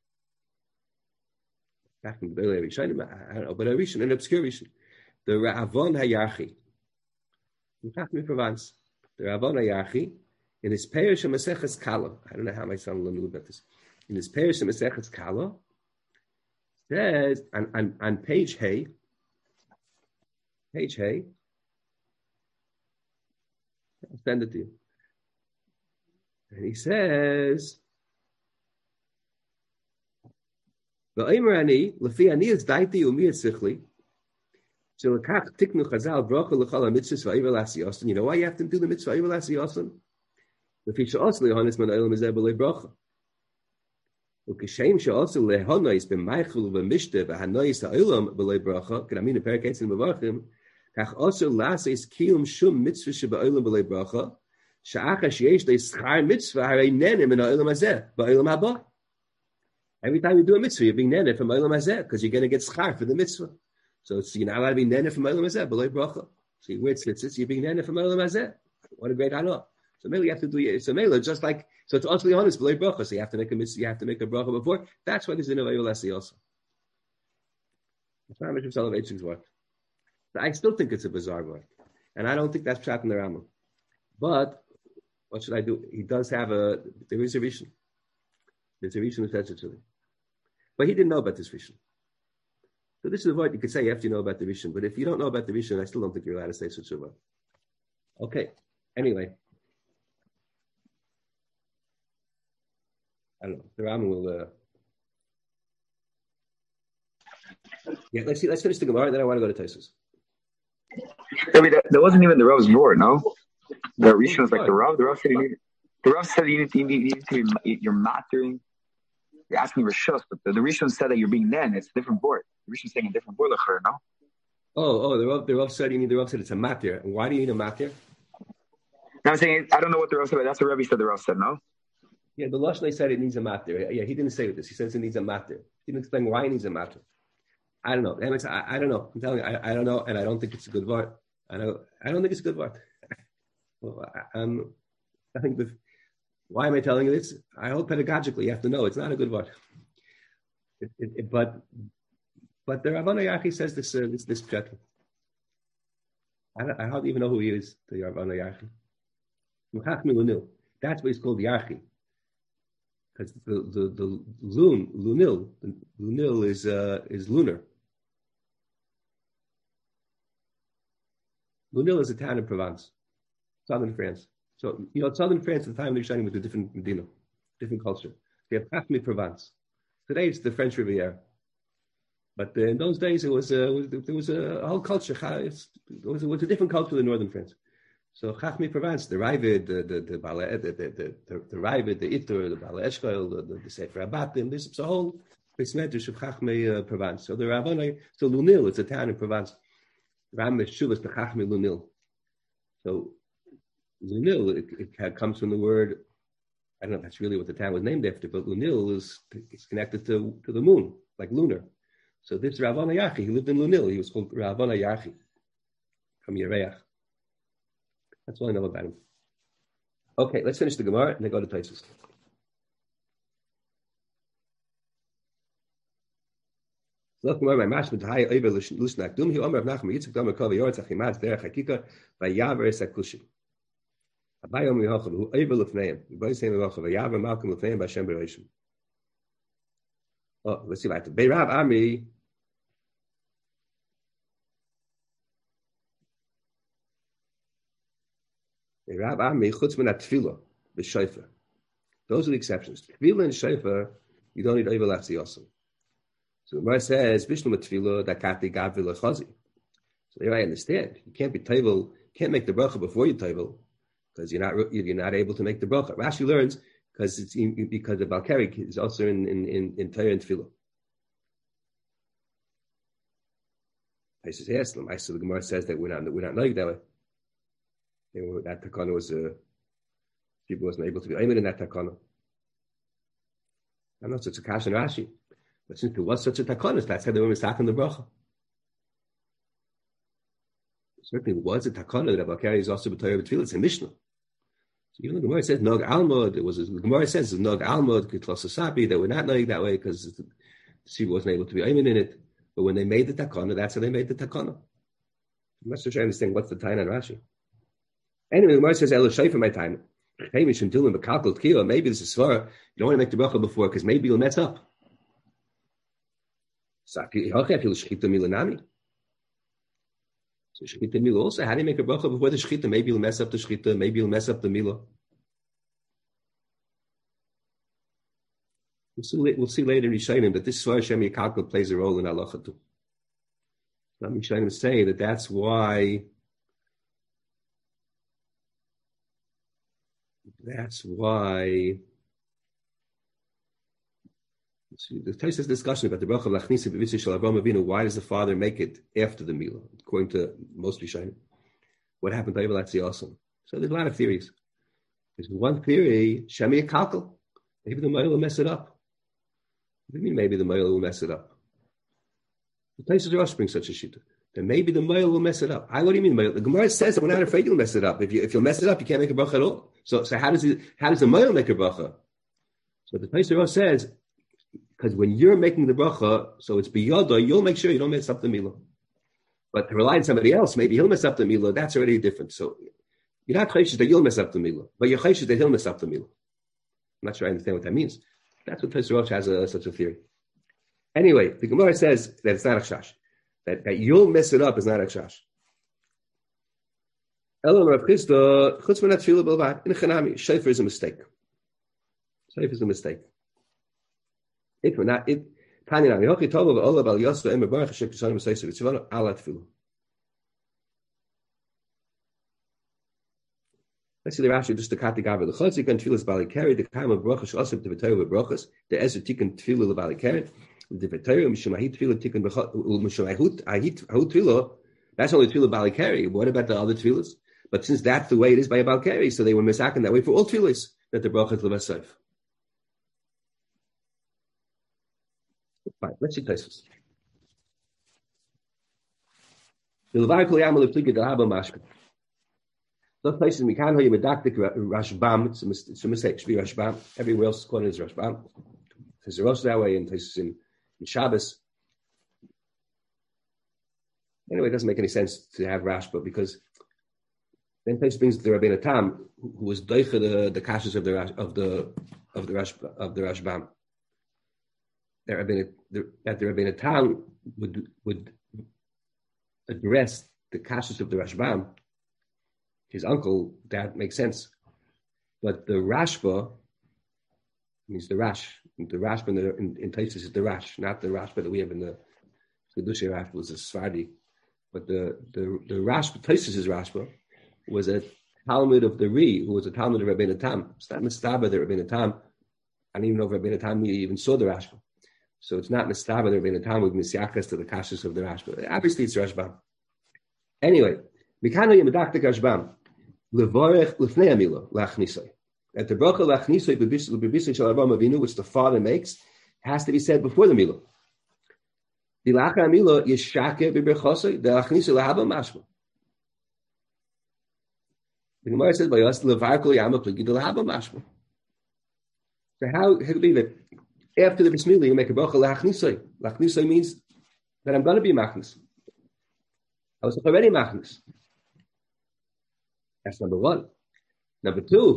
Speaker 1: Back in the early Rishonim, I don't know, but a Rishon, an obscure Rishon, the Ra'avon HaYarchi, from Chachmei Provence, the Ra'avon HaYarchi, in his Perish HaMaseches Kala, I don't know how my son-in-law knew about this, in his Perish HaMaseches Kala, says, on page Hay, I'll send it to you. And he says, you know why you have to do the mitzvah? Also, last is kiyum shum mitzvah sheba'olam b'lei bracha. Sha'achas sheyesh le'schar mitzvah harei nenem in ha'olam hazeh ba'olam haba. Every time you do a mitzvah, you're being nenem from ha'olam hazeh because you're going to get schar for the mitzvah. So you're not allowed to be nenem from ha'olam hazeh b'lei bracha. So you wear tzitzis, you're being nenem from ha'olam hazeh. What a great honor! So maybe you have to do so. Maybe just like so, it's also honest b'lei bracha. So you have to make a mitzvah. You have to make a bracha before. That's why there's in a vayolasi also. That's not much of Soloveitchik's work. I still think it's a bizarre word, and I don't think that's pshat in the Rambam. But what should I do? He does have there is a Rishon. There's a Rishon who says it to me, but he didn't know about this Rishon. So this is a word you could say after you know about the Rishon. But if you don't know about the Rishon, I still don't think you're allowed to say such a word. Okay. Anyway, I don't know. The Rambam will. Yeah, let's see. Let's finish the Gemara, then I want to go to Tosfos.
Speaker 3: I mean, that wasn't even the Rav's word, no? The Rishon was like the Rav. The Rav said you need to be, you're mattering. You're asking Rishos, but the Rishon said that you're being then. It's a different word. The Rishon's saying a different word, no?
Speaker 1: The Rav said you need. The Rav said it's a matir. Why do you need a matir?
Speaker 3: No, I'm saying I don't know what the Rav said, but that's what Rabbi said. The Rav said, no?
Speaker 1: Yeah, the Lashon said it needs a matir. Yeah, he didn't say this. He says it needs a matir. He didn't explain why it needs a matir. I don't know. I don't know. I'm telling you, I don't know, and I don't think it's a good word. I don't think it's a good word. Well, I think why am I telling you this? I hope pedagogically you have to know it's not a good word. But the Rav Yarchi says this pshat. I hardly even know who he is. The Rav Yarchi. That's what he's called Yarchi. Because the lunil is lunar. Lunil is a town in Provence, southern France. So southern France at the time of the Rishonim was a different Medina, different culture. They have Chachmei Provence. Today it's the French Riviera, but in those days there was a whole culture. It was a different culture than northern France. So Chachmei Provence, the Ravid, the Ravid, the Itur, the Bala Eshkol, the Sefer Abatim. There's a whole Besmedrash of Chachmei Provence. So the Rabboni, so Lunil, it's a town in Provence. Ram is Shuvas to Chachmei Lunil. So Lunil, it comes from the word, I don't know if that's really what the town was named after, but Lunil is connected to the moon, like lunar. So this Ravana Yachi, he lived in Lunil. He was called Ravana Yachi from Yereach. That's all I know about him. Okay, let's finish the Gemara and then go to Taisus. Look, my mashman high over lusnak dum he omer nachma yitzuk dam kol yortzach imaz derech hakika vayaver esakushim. Abayom yochel hu over lefneim. Boy saying yochel vayaver malkum lefneim b'Hashem b'reishim. Oh, let's see later. Beirav Ami. Beirav Ami chutz min atfila b'shayfer. Those are the exceptions. Tefillah and shayfer, you don't need over lachziyosam. So the Gemara says, "Vishnu matfilo dakati gavil chazi." So there I understand. You can't be table, can't make the bracha before you table, because you're not able to make the bracha. Rashi learns because the Balkari is also in Torah and Tefillah. I says yes. So the Gemara says that we're not like that way. That takana was people wasn't able to be aimed in that takana. I'm not such a kash and Rashi. But since there was such a takonis, that's how they were mistaken the bracha. Certainly was a takona that Balkari is also b'Torah b'Tefillah. It's a Mishnah. So even the Gemara says Nog Almod. The Gemara says Nog Almod Kitlos Asapi. They were not knowing that way because the Siva wasn't able to be aimed in it. But when they made the takona, that's how they made the takona. I'm not so sure I understand what's the time on Rashi. Anyway, the Gemara says Elo Shayfer my time. Maybe this is svara. You don't want to make the bracha before because maybe you'll mess up. So shchita mila also. How do you make a bracha before the shchita? Maybe you'll mess up the shchita. Maybe you'll mess up the mila. We'll see later in Rishonim that this svara Shem Yikalkel plays a role in halacha too. Some Rishonim say that that's why. The Tosfos discussion about the bracha of lachnisa b'vitzah shel Avraham Avinu. Why does the father make it after the meal? According to most Rishonim, what happened to Eivel Atziyosam? So there's a lot of theories. There's one theory: Shemi Kalkel. Maybe the male will mess it up. What do you mean? Maybe the male will mess it up. The Tosfos Rosh brings such a shita. Then maybe the male will mess it up. What do you mean? The Gemara says that we're not afraid you'll mess it up. If you'll mess it up, you can't make a bracha at all. So how does the male make a bracha? So the Tosfos Rosh says. Because when you're making the bracha, so it's biyoda, you'll make sure you don't mess up the milah. But to rely on somebody else, maybe he'll mess up the milah, that's already different. So you're not chayshish that you'll mess up the milah, but you're chayshish that he'll mess up the milah. I'm not sure I understand what that means. That's what Tosfos Rosh has such a theory. Anyway, the Gemara says that it's not a chash. That you'll mess it up is not a chash. Elon Rav Chisda, chutz min hatfilah bilvad, in chanami, shayfer is a mistake. Shayfer is a mistake. If we're not, let's see the Rashi just the Kati Gaber the Chotzik and Tfilas Bali Keri the Kaim of Brochus also the V'Torah of Brochus the Ezer Tikkun Tfilah Bali Keri the V'Torah Mishumahit Tfilah Tikkun Mishumahut Ahit Hut Tfilah. That's only Tfilah Bali Keri. What about the other Tfilas? But since that's the way it is by a Bali Keri, so they were misaken that way for all Tfilas that the Brochus Levasayf. Fine, let's see Tosfos. The Levi Kol Yamal of Pliga Delhaba Mashka. Those places we can't hear you medactic Rashbam. It's a mistake. It should be Rashbam. Everywhere else is called as Rashbam. There's a Rosh that way, and places in Shabbos. Anyway, it doesn't make any sense to have Rashba because then place brings the Rabbeinu Tam, who was doicha the kashas of the Rashbam. That the Rabbeinu Tam would address the kashas of the Rashbam, his uncle. That makes sense, but the Rashba means the Rash. The Rashba in Tosfos is the Rash, not the Rashba that we have in the Kedusha Rashba was a Sfardi, but the Rashba Tosfos' Rashba was a Talmud of the Ri, who was a Talmud of Rabbeinu Tam. It's not Mistaba that Rabbeinu Tam. I don't even know if Rabbeinu Tam even saw the Rashba. So it's not Mistaba, there being a time with Misyakas to the Kashas of the Rashba. Obviously, it's Rashbam. Anyway, Mikano Yemadakta Rashbam, Levorech Lefnei Amilo, Lachnisoi. That the bracha Lachnisoi, Bebisoi Shal Avraham Avinu, which the father makes, has to be said before the Milo. The Lacha Amilo, Yeshake Beberchosoi, the Lachnisoi Lahaba Mashma. The Gemara says, by us, Levarkol Yama Pligi, the Lahaba Mashma. So how could it be that after the Bismillah, you make a bracha Lachnisoi? Lachnisoi means that I'm going to be Machnis. I was already Machnis. That's number one. Number two,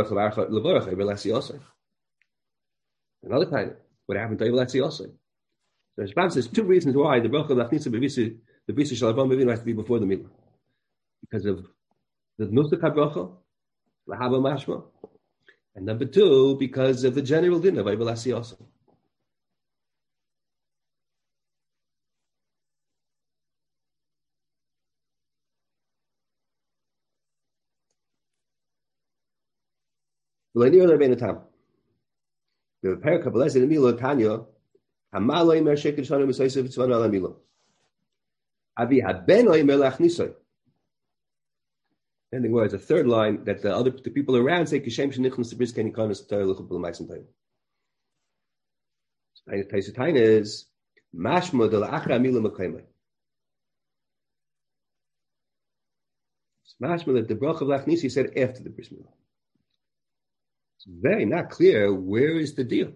Speaker 1: another kind. What happened to Evelatzi also? So the Rashbam says two reasons why the bracha Lachnisa B'Visi, the B'Visi Shalabam B'Vinu has to be before the Milah. Because of the Nusach HaBracha, Lahaba Mashma, and number two, because of the general din of Evelatzi also. The parak of blessed Milo Tanya, Hamaloi Mershek Shana Misaisev Tzvan Ala Milo. Avi Habenoi Melach Nisoy. Then there was a third line that the people around say Kishem Shenichnas Briskeni Kanas Torah Luchul B'Lamaisen Torah. Taisa Taina is Mashma de La'achra Milo Mekaymai. Mashma that the Brach of Lachnisi said after the Bris Milah. It's very not clear where is the deal.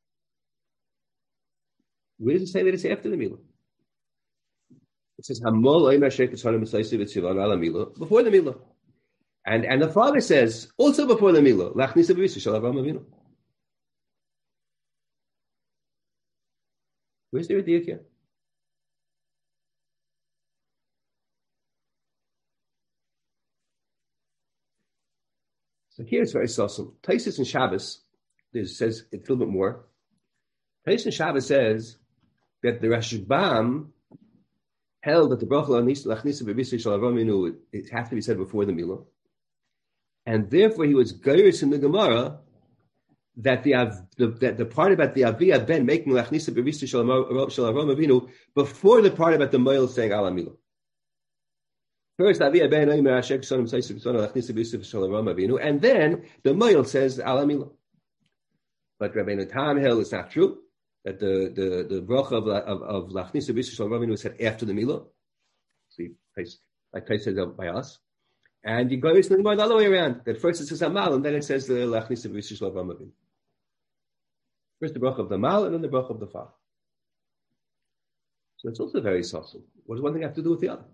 Speaker 1: Where does it say that it's after the Milah? It says Hamol Oimer Sheikh Tzana Misaisev Tzvan Ala Milah, before the Milah. And the father says also before the Milah, Lachnisa B'Visi Shal Avraham Avinu. Where's the deal here? So here it's very awesome. Taisus and Shabbos, says it's a little bit more. Taisus and Shabbos says that the Rashbam held that the bracha Lachnisa B'Visi Shal Avraham Avinu it has to be said before the Milah, and therefore he was geiros in the Gemara that the part about the Aviyah Ben making Lachnisa B'Visi Shal Avraham Avinu before the part about the Moil saying Ala Milah. First, Aviyah Ben Oimer Ashek Sonim Saisif Sonim Lachnisa B'Visi Shal Avraham Avinu, and then the Moil says Ala Milah. But Rabbeinu Tam held it's not true that the bracha of Lachnisa B'Visi Shal Avraham Avinu was said after the Milah. See, like Tais says by us. And you go the Gemara the other way around. That first it says Amal, and then it says the Lachnisa B'Visi Shal Avraham Avinu. First the bracha of the Mal, and then the bracha of the Father. So it's also very subtle. What does one thing have to do with the other?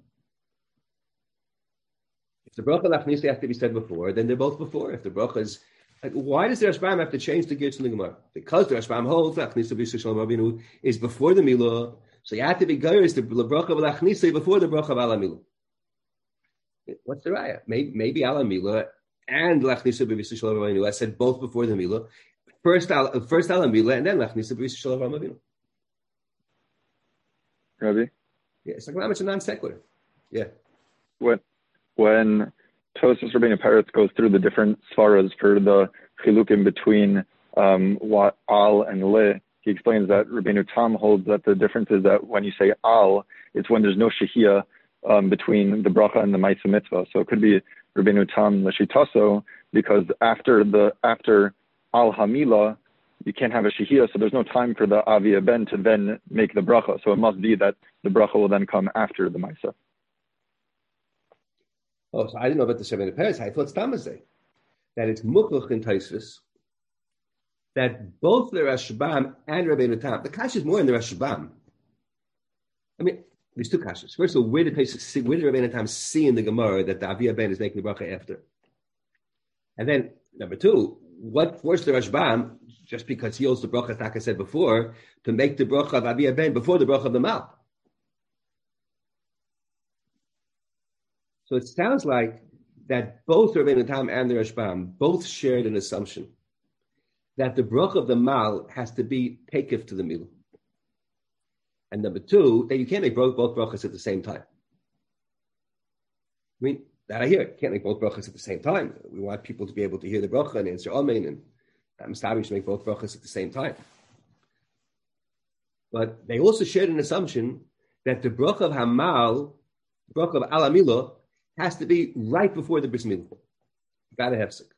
Speaker 1: If the bracha Lachnisa has to be said before, then they're both before. If the bracha is like, why does the Rashbam have to change the gears in the Gemara? Because the Rashbam holds Lachnisa B'Visi Shal Avraham Avinu is before the Milah, so you have to be geiros the bracha of Lachnisa before the bracha of Ala Milah. What's the raya? Maybe Ala Milah and Lachnisa B'Visi Shal Avraham Avinu. I said both before the Milah. First Ala Milah and then Lachnisa B'Visi Shal Avraham Avinu.
Speaker 5: Rabbi?
Speaker 1: Yeah, it's like it's a non sequitur. Yeah.
Speaker 5: When Tosfos Rabbeinu Peretz goes through the different svaras for the chilukim between what al and le, he explains that Rabbeinu Tam holds that the difference is that when you say al, it's when there's no shehiyah between the bracha and the ma'aseh mitzvah. So it could be Rabbeinu Tam l'shitaso because after al hamila, you can't have a shehiyah, so there's no time for the aviyah ben to then make the bracha. So it must be that the bracha will then come after the ma'aseh.
Speaker 1: Oh, so I didn't know about the Rabbeinu Peretz. I thought it's Tamazay. That it's Mukluch in Tosfos. That both the Rashbam and Rabbeinu Tam, the Kash is more in the Rashbam. I mean, there's two Kashas. First of all, where did Rabbeinu Tam see in the Gemara that the Aviyah Ben is making the bracha after? And then, number two, what forced the Rashbam, just because he holds the bracha, like I said before, to make the bracha of Aviyah Ben before the bracha of the Mal? So it sounds like that both Rabbeinu Tam and the Rashbam both shared an assumption that the bracha of the Mal has to be takif to the Milah. And number two, that you can't make both brachas at the same time. I mean, that I hear. You can't make both brachas at the same time. We want people to be able to hear the bracha and answer Amen, and Mustabi should make both brachas at the same time. But they also shared an assumption that the bracha of Hamal, the bracha of Alamila, has to be right before the bris milah. Gotta have sick.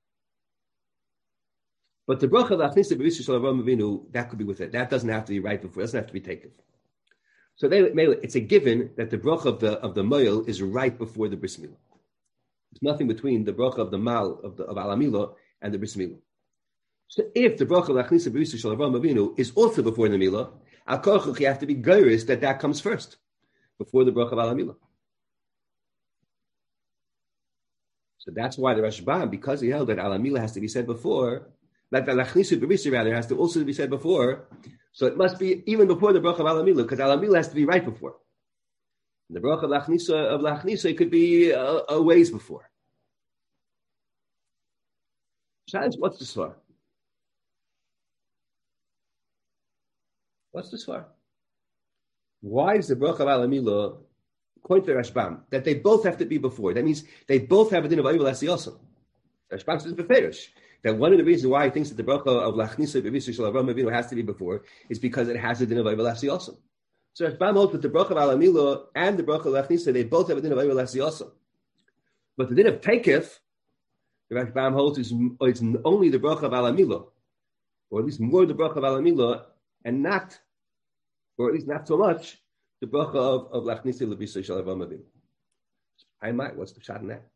Speaker 1: But the bracha of Achnisa b'Rishus Shel Avraham Avinu, that could be with it. That doesn't have to be right before. It doesn't have to be taken. So it's a given that the bracha of the moil is right before the bris milah. There's nothing between the bracha of the mal of Alamila and the bris milah. So if the bracha of Achnisa b'Rishus Shel Avraham Avinu is also before the milah, al kochach you have to be geiris that comes first before the bracha of Alamila. So that's why the Rashbam, because he held that Alamila has to be said before, that the Lachnisu B'Risi rather has to also be said before, so it must be even before the bracha of Alamila, because Alamila has to be right before. The bracha of Lachnisa could be a ways before. Shaz, what's the svar? What's the svar? Why is the bracha of Alamila, according to the Rashbam, that they both have to be before? That means they both have a din of Ayvel Asiyosam. Rashbam says beferish that one of the reasons why he thinks that the bracha of Lachnisa B'Risi Shel Avraham Avinu has to be before is because it has a din of Ayvel Asiyosam. So Rashbam holds with the bracha of Alamila and the bracha of Lachnisa, they both have a din of Ayvel Asiyosam. But the din of Tekef, the Rashbam holds is it's only the bracha of Alamila, or at least more the bracha of Alamila, and not, or at least not so much, the bracha of Lachnisa B'Risi Shel Avraham Avinu. I might. What's the shot in that?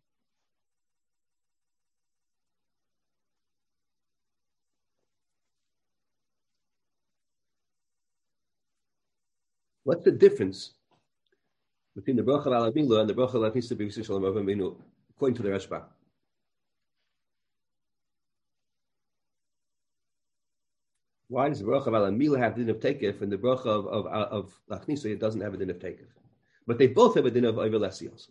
Speaker 1: What's the difference between the bracha of Alamila and the bracha of Lachnisa B'Risi Shel Avraham Avinu, according to the Rashbam? Why does the bracha of Alamila have a din of Tekef and the bracha of Lachnisa it doesn't have a din of Tekef? But they both have a din of Ayvel Asiyos.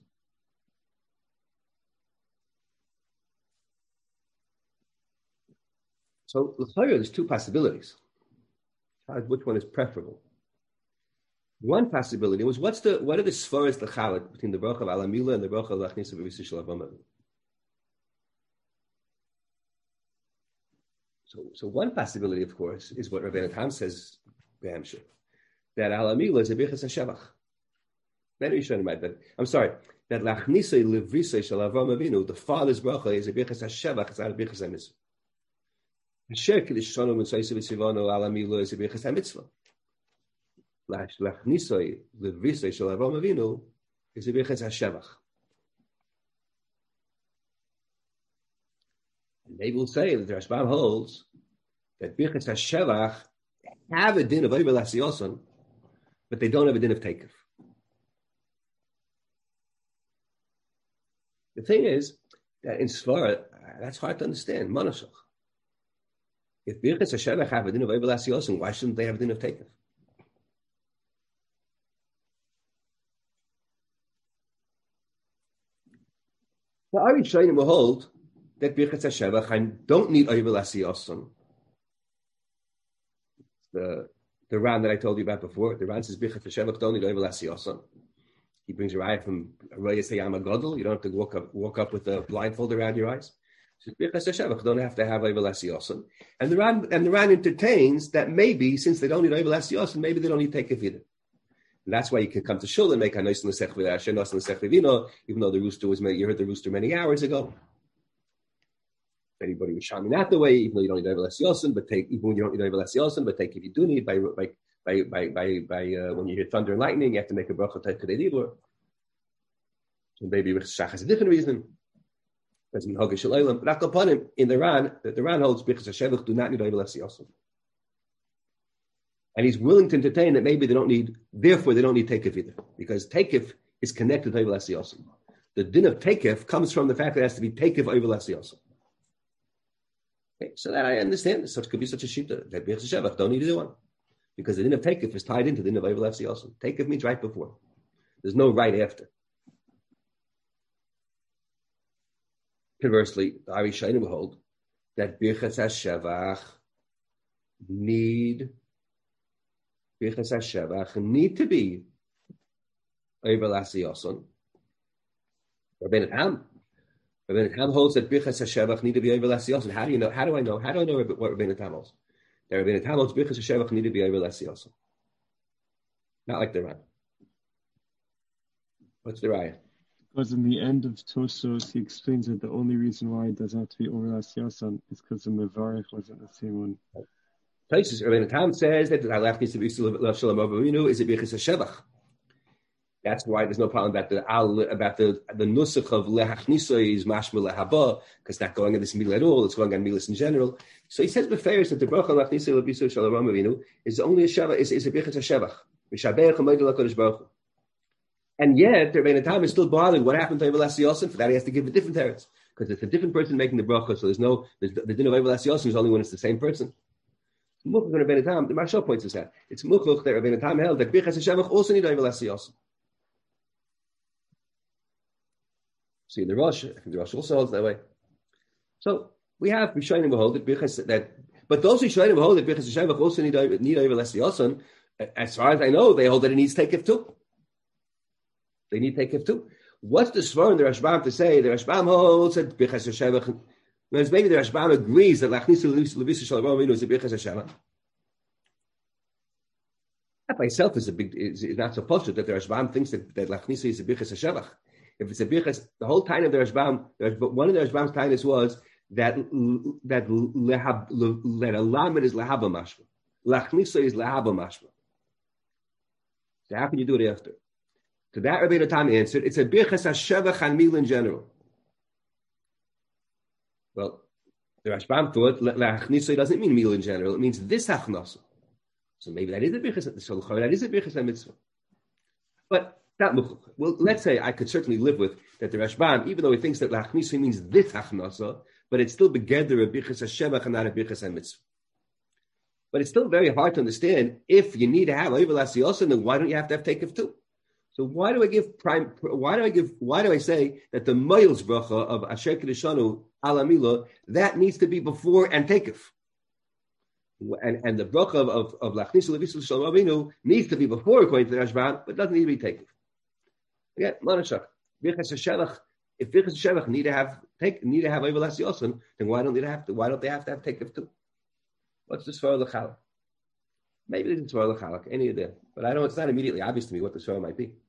Speaker 1: So there's two possibilities. Which one is preferable? One possibility was what are the svaras the chalak between the bracha of Alamila and the bracha of Lachnisa B'Risi Shel Avraham Avinu? So one possibility, of course, is what Rabbeinu Tam says, that Alamila is a bichas hashevach. Then you should that. I'm sorry, that Lachnisa B'Risi Shel Avraham Avinu, the father's bracha is a bichas hashevach. It's not a bichas hamitzvah. Asher kiddush shanu mitzvah v'sivano Alamila is a bichas hamitzvah. Lachnisa B'Risi Shel Avraham Avinu is a bichas hashevach. They will say that the Rashbam holds that Birchas HaShevach have a din of Ayvel Asiyosam, but they don't have a din of Tekef. The thing is that in Svara, that's hard to understand. Monoshach. If Birchas HaShevach have a din of Ayvel Asiyosam, why shouldn't they have a din of Tekef? The Ari Shainim will hold that Birchas HaShevach don't need Ayvel Asiyosam. The Ran that I told you about before, the Ran says Birchas HaShevach don't need Ayvel Asiyosam. He brings a raya from Raya Sayam Agadol. You don't have to walk up with a blindfold around your eyes. So Birchas HaShevach don't have to have Ayvel Asiyosam. And the Ran entertains that maybe since they don't need Ayvel Asiyosam, maybe they don't need Tekef either. And that's why you can come to Shul and make a nice Nesech V'Asher, Nos Nesech V'Vino, even though the rooster you heard the rooster many hours ago. Anybody was shamming that the way, even though you don't need Ayvel Asiyosam, even when you don't need Ayvel Asiyosam, but take if you do need by when you hear thunder and lightning, you have to make a bracha to the Dibur. So maybe Shach has a different reason. That's in Hogesh Shalaylam. But upon him in the Ran holds Birchas HaShevach do not need Ayvel Asiyosam. And he's willing to entertain that maybe they don't need Tekef either, because Tekef is connected to Ayvel Asiyosam. The din of Tekef comes from the fact that it has to be Tekef Ayvel Asiyosam. Okay, so that I understand. Such could be such a shita that Birchas HaShevach don't need either one, because the din of Tekef is tied into the din of Ayvel Asiyosam. Tekef means right before. There's no right after. Conversely, the Ari Shainim will hold that Birchas HaShevach need to be Ayvel Asiyosam. Rabbeinu Tam holds that Birchas HaShevach need to be Ayvel Asiyosam. How do I know what Rabbeinu Tam holds? That Rabbeinu Tam holds Birchas HaShevach need to be Ayvel Asiyosam. Not like the Ran. What's the Raya?
Speaker 6: Because in the end of Tosos, he explains that the only reason why it doesn't have to be over Las Yasan is because the Mevarich wasn't the same one.
Speaker 1: Places, Rabbeinu Tam says that the halach needs to be Shalom Avinu is a Birchas HaShevach. That's why there's no problem about the nusach of lehachnisa is mashma lehaba, because it's not going on this meal at all. It's going on meals in general. So he says beferish that the bracha lehachnisa lebisu shalom avinu is only a sheva is a birchas hashevach. Mishabeach hamaydu lakodesh baruch hu. And yet the Rebbeinu Tam is still bothered. What happened to Eivel Asiyosin? For that he has to give a different teretz, because it's a different person making the bracha. So the din of Eivel Asiyosin is only when it's the same person. Muchach of Rebbeinu Tam, the Marshal points this out. It's muchach that Rebbeinu Tam held that birchas hashevach also need Eivel Asiyosin. See, the Rosh, I think the Rosh also holds that way. So we have Rishonim who hold that, but those Rishonim who hold that Birchas Hashevach also need Eivel Asiyosin. As far as I know, they hold that it needs Tekef too. They need Tekef too. What's the Svar in the Rashbam to say? The Rashbam holds that Birchas Hashevach. Maybe the Rashbam agrees that Lachnisu Levisu Shalom Avinu is a Birchas Hashevach. That by itself is not so poshut that the Rashbam thinks that Lachnisu is a Birchas Hashevach. If it's a birchas, the whole time of the Rashbam, but one of the Rashbam's tainas was that a lamed is lahaba mashma, lachnisa is lahaba mashma. So how can you do it after? To that Rabbeinu Tam answered, it's a birchas hashevach and meal in general. Well, the Rashbam thought lachnisa doesn't mean meal in general; it means this hachnasa. So maybe that is a birchas. So that is a birchas mitzvah, but. Well, let's say I could certainly live with that the Rashbam, even though he thinks that lachnisa means this hachnasa, but it's still begeder a birchas hashevach and not a birchas mitzvah. But it's still very hard to understand if you need to have Eivel Asiyosin, then why don't you have to have Tekef too? So why do I say that the Moil's bracha of Asher Kedeshanu ala Milah that needs to be before and Tekef? And the bracha of lachnisa levisul shalom avinu needs to be before according to the Rashbam, but doesn't need to be Tekef. Yeah, Manashach. Birchas Hashevach. If Birchas Hashevach need to have Eivel Asiyosin, then why don't they have to have Tekef too? What's the Svar L'chalak? Maybe it's Svar L'chalak, any of them. But I know it's not immediately obvious to me what the Svar might be.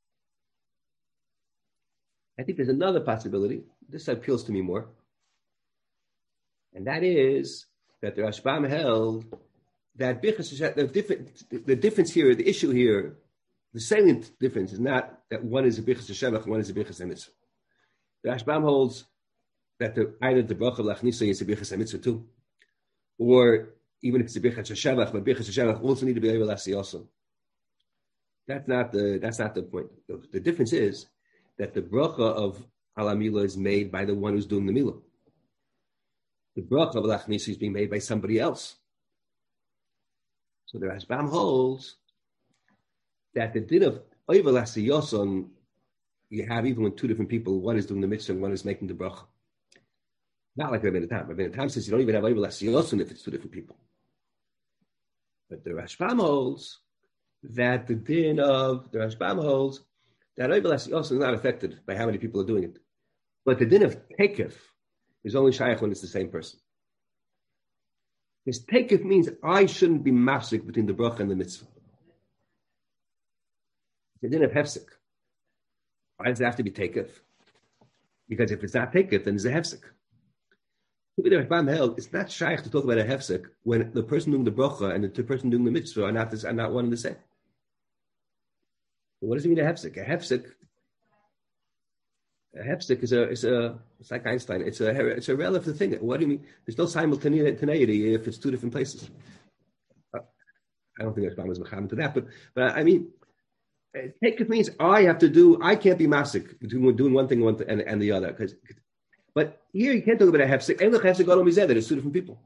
Speaker 1: I think there's another possibility. This appeals to me more. And that is that the Rashbam held that the difference here, the issue here, the salient difference is not that one is a Birchas Hashevach and one is a Birchas HaMitzvah. The Rashbam holds that either the bracha lachnisa is a Birchas HaMitzvah too, or even if it's a Birchas Hashevach, but Birchas Hashevach also need to be Eivel Asiyosin. That's not the point. The difference is that the bracha of Ala Milah is made by the one who's doing the Milah. The bracha of lachnisa is being made by somebody else. So the Rashbam holds that the din of Eivel Asiyosin you have even when two different people, one is doing the mitzvah and one is making the bracha. Not like Rabbeinu Tam. Rabbeinu Tam says you don't even have Eivel Asiyosin if it's two different people. But the Rashbam holds that Eivel Asiyosin is not affected by how many people are doing it. But the din of Tekef is only shaykh when it's the same person. Because Tekef means I shouldn't be mafsik between the bracha and the mitzvah. The din of hefsek. Why does it have to be Tekef? Because if it's not Tekef, then it's a hefsek. The Rashbam held it's not shaykh to talk about a hefsek when the person doing the bracha and the person doing the mitzvah are not one and the same. What does it mean a hefsek? A hefsek is it's like Einstein. It's a relative thing. What do you mean? There's no simultaneity if it's two different places. I don't think Rashbam was mechanim to that, but I mean, Tekef means I can't be masik between doing one thing and the other. But here you can't talk about a hefsek. Ein hefsek gadol mizeh that it's two different people.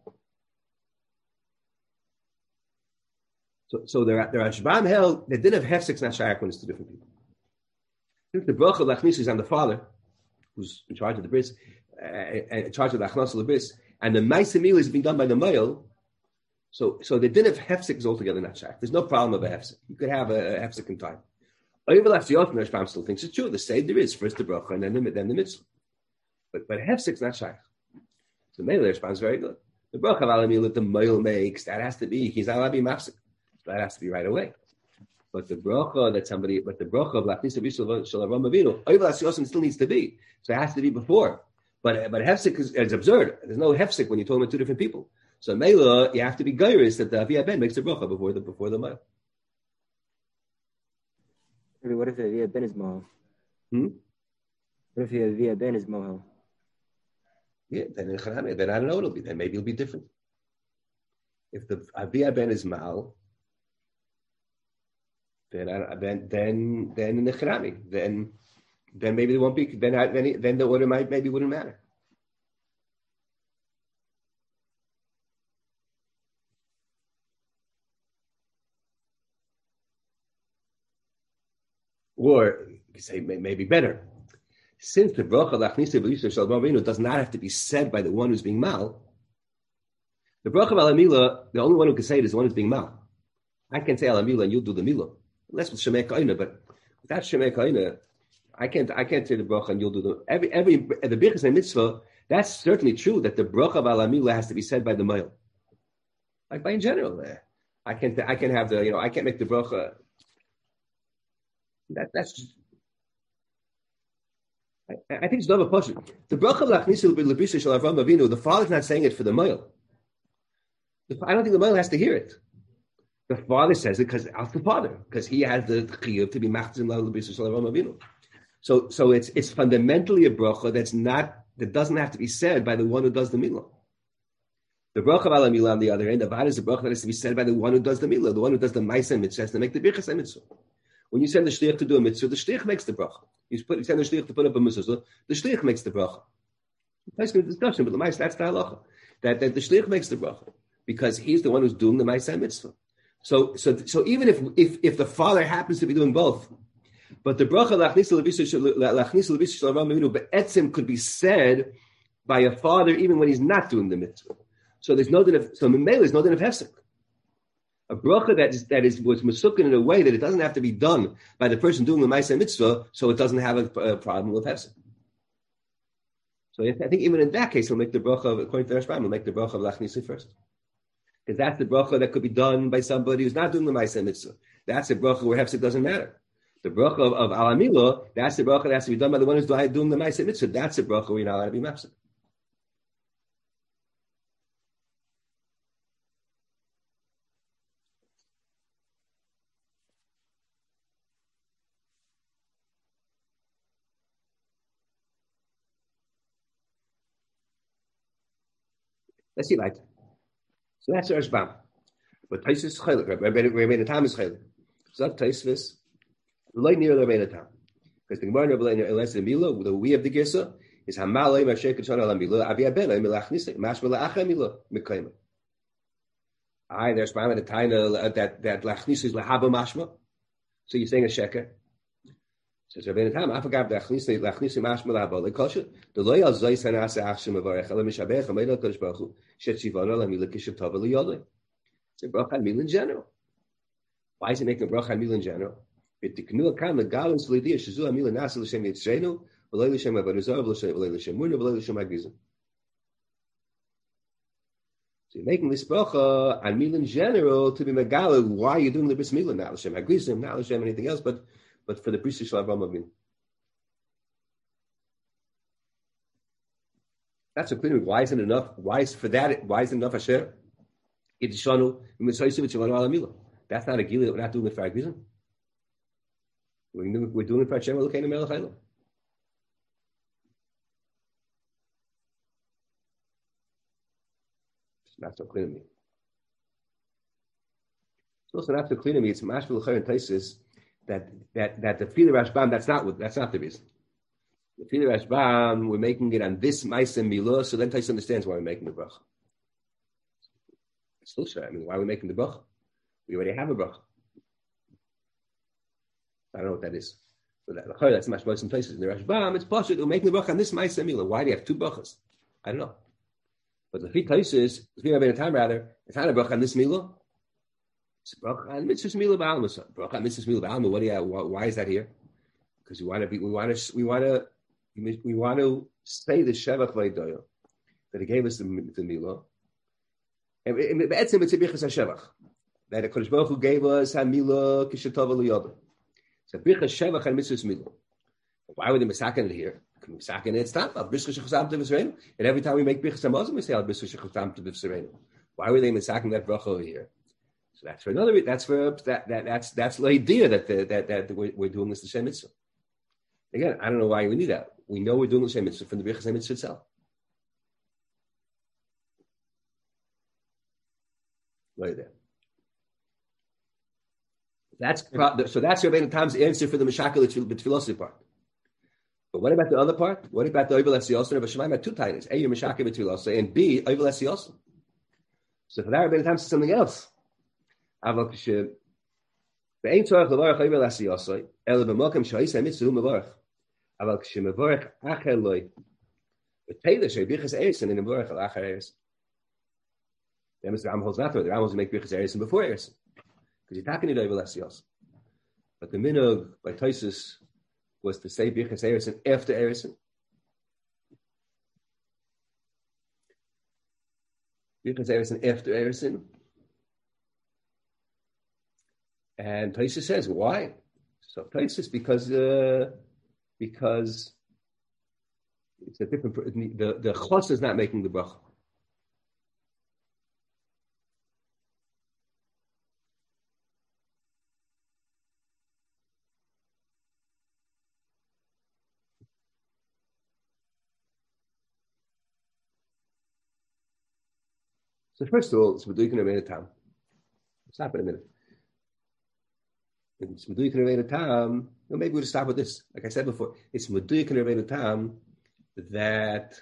Speaker 1: So the Rashbam held that din of hefsek is not shaykh when it's two different people. If the bracha lachnisa is on the father, who's in charge of the bris, in charge of the achnas of the bris, and the ma'aseh milah is being done by the male, so the din of hefsek is altogether not shaykh. There's no problem of a hefsek. You could have a hefsek in time. Eivel Asiyosin, the Rashbam still thinks it's true. The seder is first the bracha and then the mitzvah. But hefsek is not shaykh. So maybe the Rashbam is very good. The bracha of Ala Milah that the male makes, that has to be, he's not allowed to be mafsek. That has to be right away. But the bracha of Lachnisa B'Yisrael Shalavam Avinu, Oivas Yosim still needs to be. So it has to be before. But hefsek is absurd. There's no hefsek when you talk about two different people. So Mela, you have to be geiris that the Aviyah Ben makes the bracha before the mile.
Speaker 7: What if the Aviyah Ben is mohel? What if the Aviyah Ben is mohel?
Speaker 1: Yeah, then in Chanami, then I don't know what it'll be. Then maybe it'll be different. If the Aviyah Ben is mal, then in the Chanami, then maybe there won't be. Then the order wouldn't matter. Or you could say maybe better. Since the bracha Lachnisa B'Yisrael Shalavam Avinu does not have to be said by the one who's being mal, the bracha of Alamila, the only one who can say it is the one who's being mal. I can say Alamila and you'll do the Mila. Unless with Shemei Ka'ina, but without Shemei Ka'ina, I can't say the bracha and you'll do the the Birchas Mitzvah. That's certainly true that the bracha of Alamila has to be said by the male. Like by in general, I can have the I can't make the bracha. That's just, I think it's not a question. The bracha of Lachnisa B'Yisrael Shalavam Avinu, the father's not saying it for the male. I don't think the male has to hear it. The father says it because out the father, because he has the chiyuv to be machzim B'Yisrael Shalavam Avinu. So it's fundamentally a bracha that doesn't have to be said by the one who does the milah. The bracha of Alamila on the other end, Avad is the bracha that has to be said by the one who does the milah, the one who does the ma'aseh mitzvah, has to make the birchas mitzvah. When you send the shliach to do a mitzvah, the shliach makes the bracha. You send the shliach to put up a mitzvah, the shliach makes the bracha. That's a discussion, but the ma'aseh, that's the halacha. That the shliach makes the bracha because he's the one who's doing the ma'aseh mitzvah. So even if the father happens to be doing both, but the bracha Lachnisa L'B'Yisrael Shalavam Avinu be'etzim could be said by a father even when he's not doing the mitzvah. So there's no din of hefsek. A bracha that was mesukin in a way that it doesn't have to be done by the person doing the ma'aseh mitzvah, so it doesn't have a problem with hefsek. So I think even in that case, he'll make the bracha according to the Rashbam, he'll make the bracha of Lachnisa first, because that's the bracha that could be done by somebody who's not doing the ma'aseh mitzvah. That's a bracha where hefsek doesn't matter. The bracha of Alamila, that's the bracha that has to be done by the one who's doing the ma'aseh mitzvah. That's the bracha where you're not allowed to be mafsek. Let's see like. So that's the Rashbam. But Taisus is chaylik. Rabbeinu Tam is chaylik. So that Taisus light near the Rabbeinu Tam. Because the Gemara unless the Mila, the we of the Gisa is Hamalei Mashek Kachon Ala Mila Avia Ben Milachnisik Mashmala Acha Mila Mekayma. There's Rashbam at the time that Lachnis is Lahaba Mashma. So you're saying a sheker. Says Rabbeinu Tam, I forgot Lachnis Mashma Lahaba. They call it the loyal Zayis Hanasa Achshim Avarech Ala Mishabech Amayla Kodesh Baruch Hu Shetzivana La Mila Kishav Tava Liyodle. It's a bracha on Mila in general. Why is it making a bracha on Mila in general? So you're making this bracha on Mila in general to be megala. Why are you doing the bris Mila? Not l'shem hagrizim, not l'shem anything else, but for the bris shel Avraham Avinu. That's a clear. Why isn't enough? Why is enough Asher? That's not a gila. We're not doing it for hagrizim. We're doing it for Hashem Elokeinu Melech Haolam. It's not so clear to me. It's also not so clear to me. It's mashma l'chayr in places that the Fili Rashbam. That's not the reason. The Fili Rashbam, we're making it on this ma'aseh milah, so then Tais understands why we're making the bracha. It's still sure. Why are we making the bracha? We already have a bracha. I don't know what that is. But that's much more in places. In the Rashbam, it's possible we're making the bracha on this ma'aseh milah. Why do you have two brachas? I don't know. But the three places, the three Rabbeinu Tam rather, it's not a bracha on this milah. It's a bracha on mitzvahs milah ba'alma. Bracha on mitzvahs milah ba'alma. Why is that here? Because we want to say the shevach v'aydoyo that he gave us the milah. And it's a birchas hashevach. that HaKadosh Baruch Hu gave us Hamila Kishatava Liyada. So Birchas Shevach and Mitzvahs Mila. Why would they misaken it here? Misaken it, it's not. And every time we make Birchas Hamazon, we say Al Birchas Shechusam to B'V'Sereinu. Why were they misaken that bracha over here? So that's for another. That's the idea that we're doing this L'Shem Mitzvah. Again, I don't know why we need that. We know we're doing L'Shem Mitzvah from the Birchas Mitzvah itself. Right there. That's Rabbeinu Tam's answer for the Meshakal B'Tfilosi part. But what about the other part? What about the Ovel Esiyosin? Rabbi Shemaim had two titles: A, your Meshakal B'Tfilosi, and B, Ovel Esiyosin. So for that, Rabbeinu Tam says something else. Aval K'she Be'ein Tzorach Levarach Ovel Esiyosin Ela B'Mokem Sha'isa Mitzvah Hu Mevarach Aval K'she Mevarach Acher Loi B'Teila Shei Birchas Eresin and Mevarach Al Acher Eresin. The Ram holds not to. The Ram holds to make Birchas Eresin before Eresin. Because you're talking to Ovel Esiyosin. But the minhag by Tosfos was to say Birchas Eresin after Eresin. Birchas Eresin after Eresin. And Tosfos says, why? So Tosfos because it's a different, the chos is not making the bracha. So first of all, it's Meduik and Rabbeinu Tam. Stop in a minute. It's Meduik and Rabbeinu Tam. Well, maybe we'll stop with this. Like I said before, it's Meduik and Rabbeinu Tam that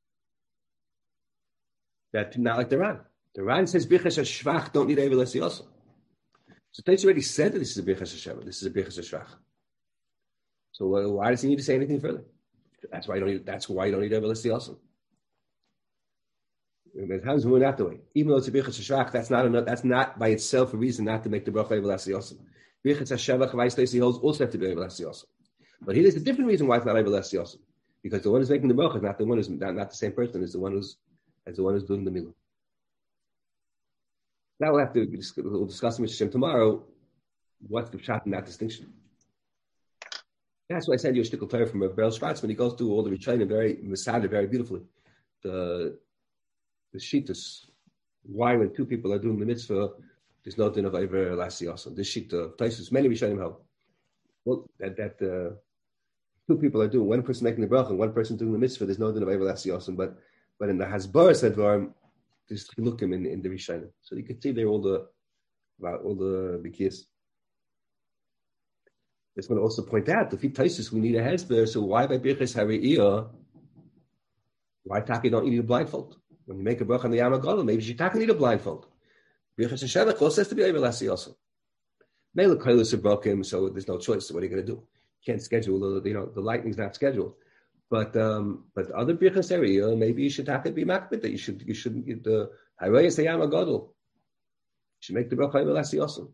Speaker 1: not like the Ran. The Ran says Birchas HaShvach don't need Ovel Esiyosin. So Tosfos already said that this is a Birchas HaShevach. This is a Birchas HaShvach. So why does he need to say anything further? That's why you don't need Ovel Esiyosin. At times we went out the way. Even though it's a Birchas HaShvach, that's not by itself a reason not to make the bracha Ovel Esiyosin. Birchas HaShevach, Tosfos holds also have to be Ovel Esiyosin. But here there's a different reason why it's not Ovel Esiyosin. Because the one who's making the bracha is not the one who's not the same person as the one who's doing the milah. Now we'll discuss Mr. Shem tomorrow. What's the pshat in that distinction? That's why I sent you a shtickle Torah from Berel Schwarzman. He goes through all the Rishonim very masada, very beautifully. The shittas, why when two people are doing the mitzvah, there's no din of Ovel Esiyosin. This shitta, Tosfos, many Rishonim help. Well, that two people are doing, one person making the bracha and one person doing the mitzvah, there's no din of Ovel Esiyosin. But in the Hasbara said, there's chilukim in the Rishonim. So you can see there all the bikiyas. I just want to also point out, the Tosfos we need a hesber. So why by Birchas Hariyah? Why Taki don't need a blindfold? When you make a bracha on the Yom HaGadol, maybe you Taki need a blindfold. Birchas HaShevach also has to be Ovel Esiyosin. Mele koilus are broken, so there's no choice. So what are you going to do? You can't schedule. The lightning's not scheduled. But other Birchas Hariyah, maybe you should have to be makbid that you should the Harayas Yom HaGadol. You should make the bracha Ovel Esiyosin.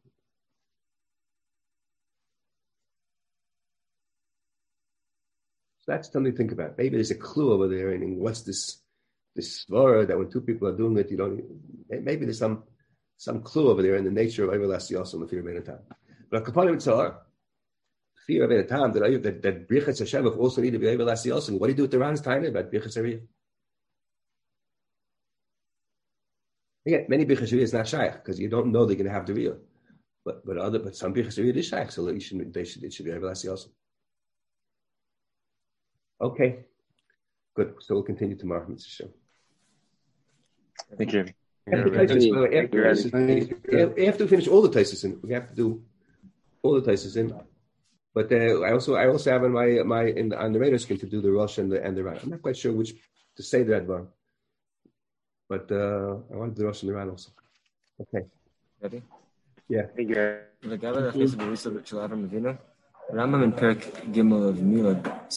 Speaker 1: So that's something to think about. Maybe there's a clue over there, and what's this svara that when two people are doing it, you don't. Maybe there's some clue over there in the nature of Ovel Esiyosin, the fear of Rabbeinu Tam. But Kapanim Tzar, fear of Rabbeinu Tam that Birchas HaShevach also need to be Ovel Esiyosin. What do you do with the Ran's time about Birchas Hariyah? Again, many Birchas Hariyah is not shaykh because you don't know they're going to have the riyah. But some Birchas Hariyah is shaykh, so it should be Ovel Esiyosin. Okay, good. So we'll continue tomorrow, Mr. Shem.
Speaker 5: Thank you.
Speaker 1: After we finish all the Tosfos in, we have to do all the Tosfos in. But I also have on on the radar screen to do the Rosh and the Ran. I'm not quite sure which to say that one, but I want to do the Rosh and the Ran also. Okay.
Speaker 7: Ready?
Speaker 1: Yeah.
Speaker 7: Thank you. Rambam in Perek Gimel of Milad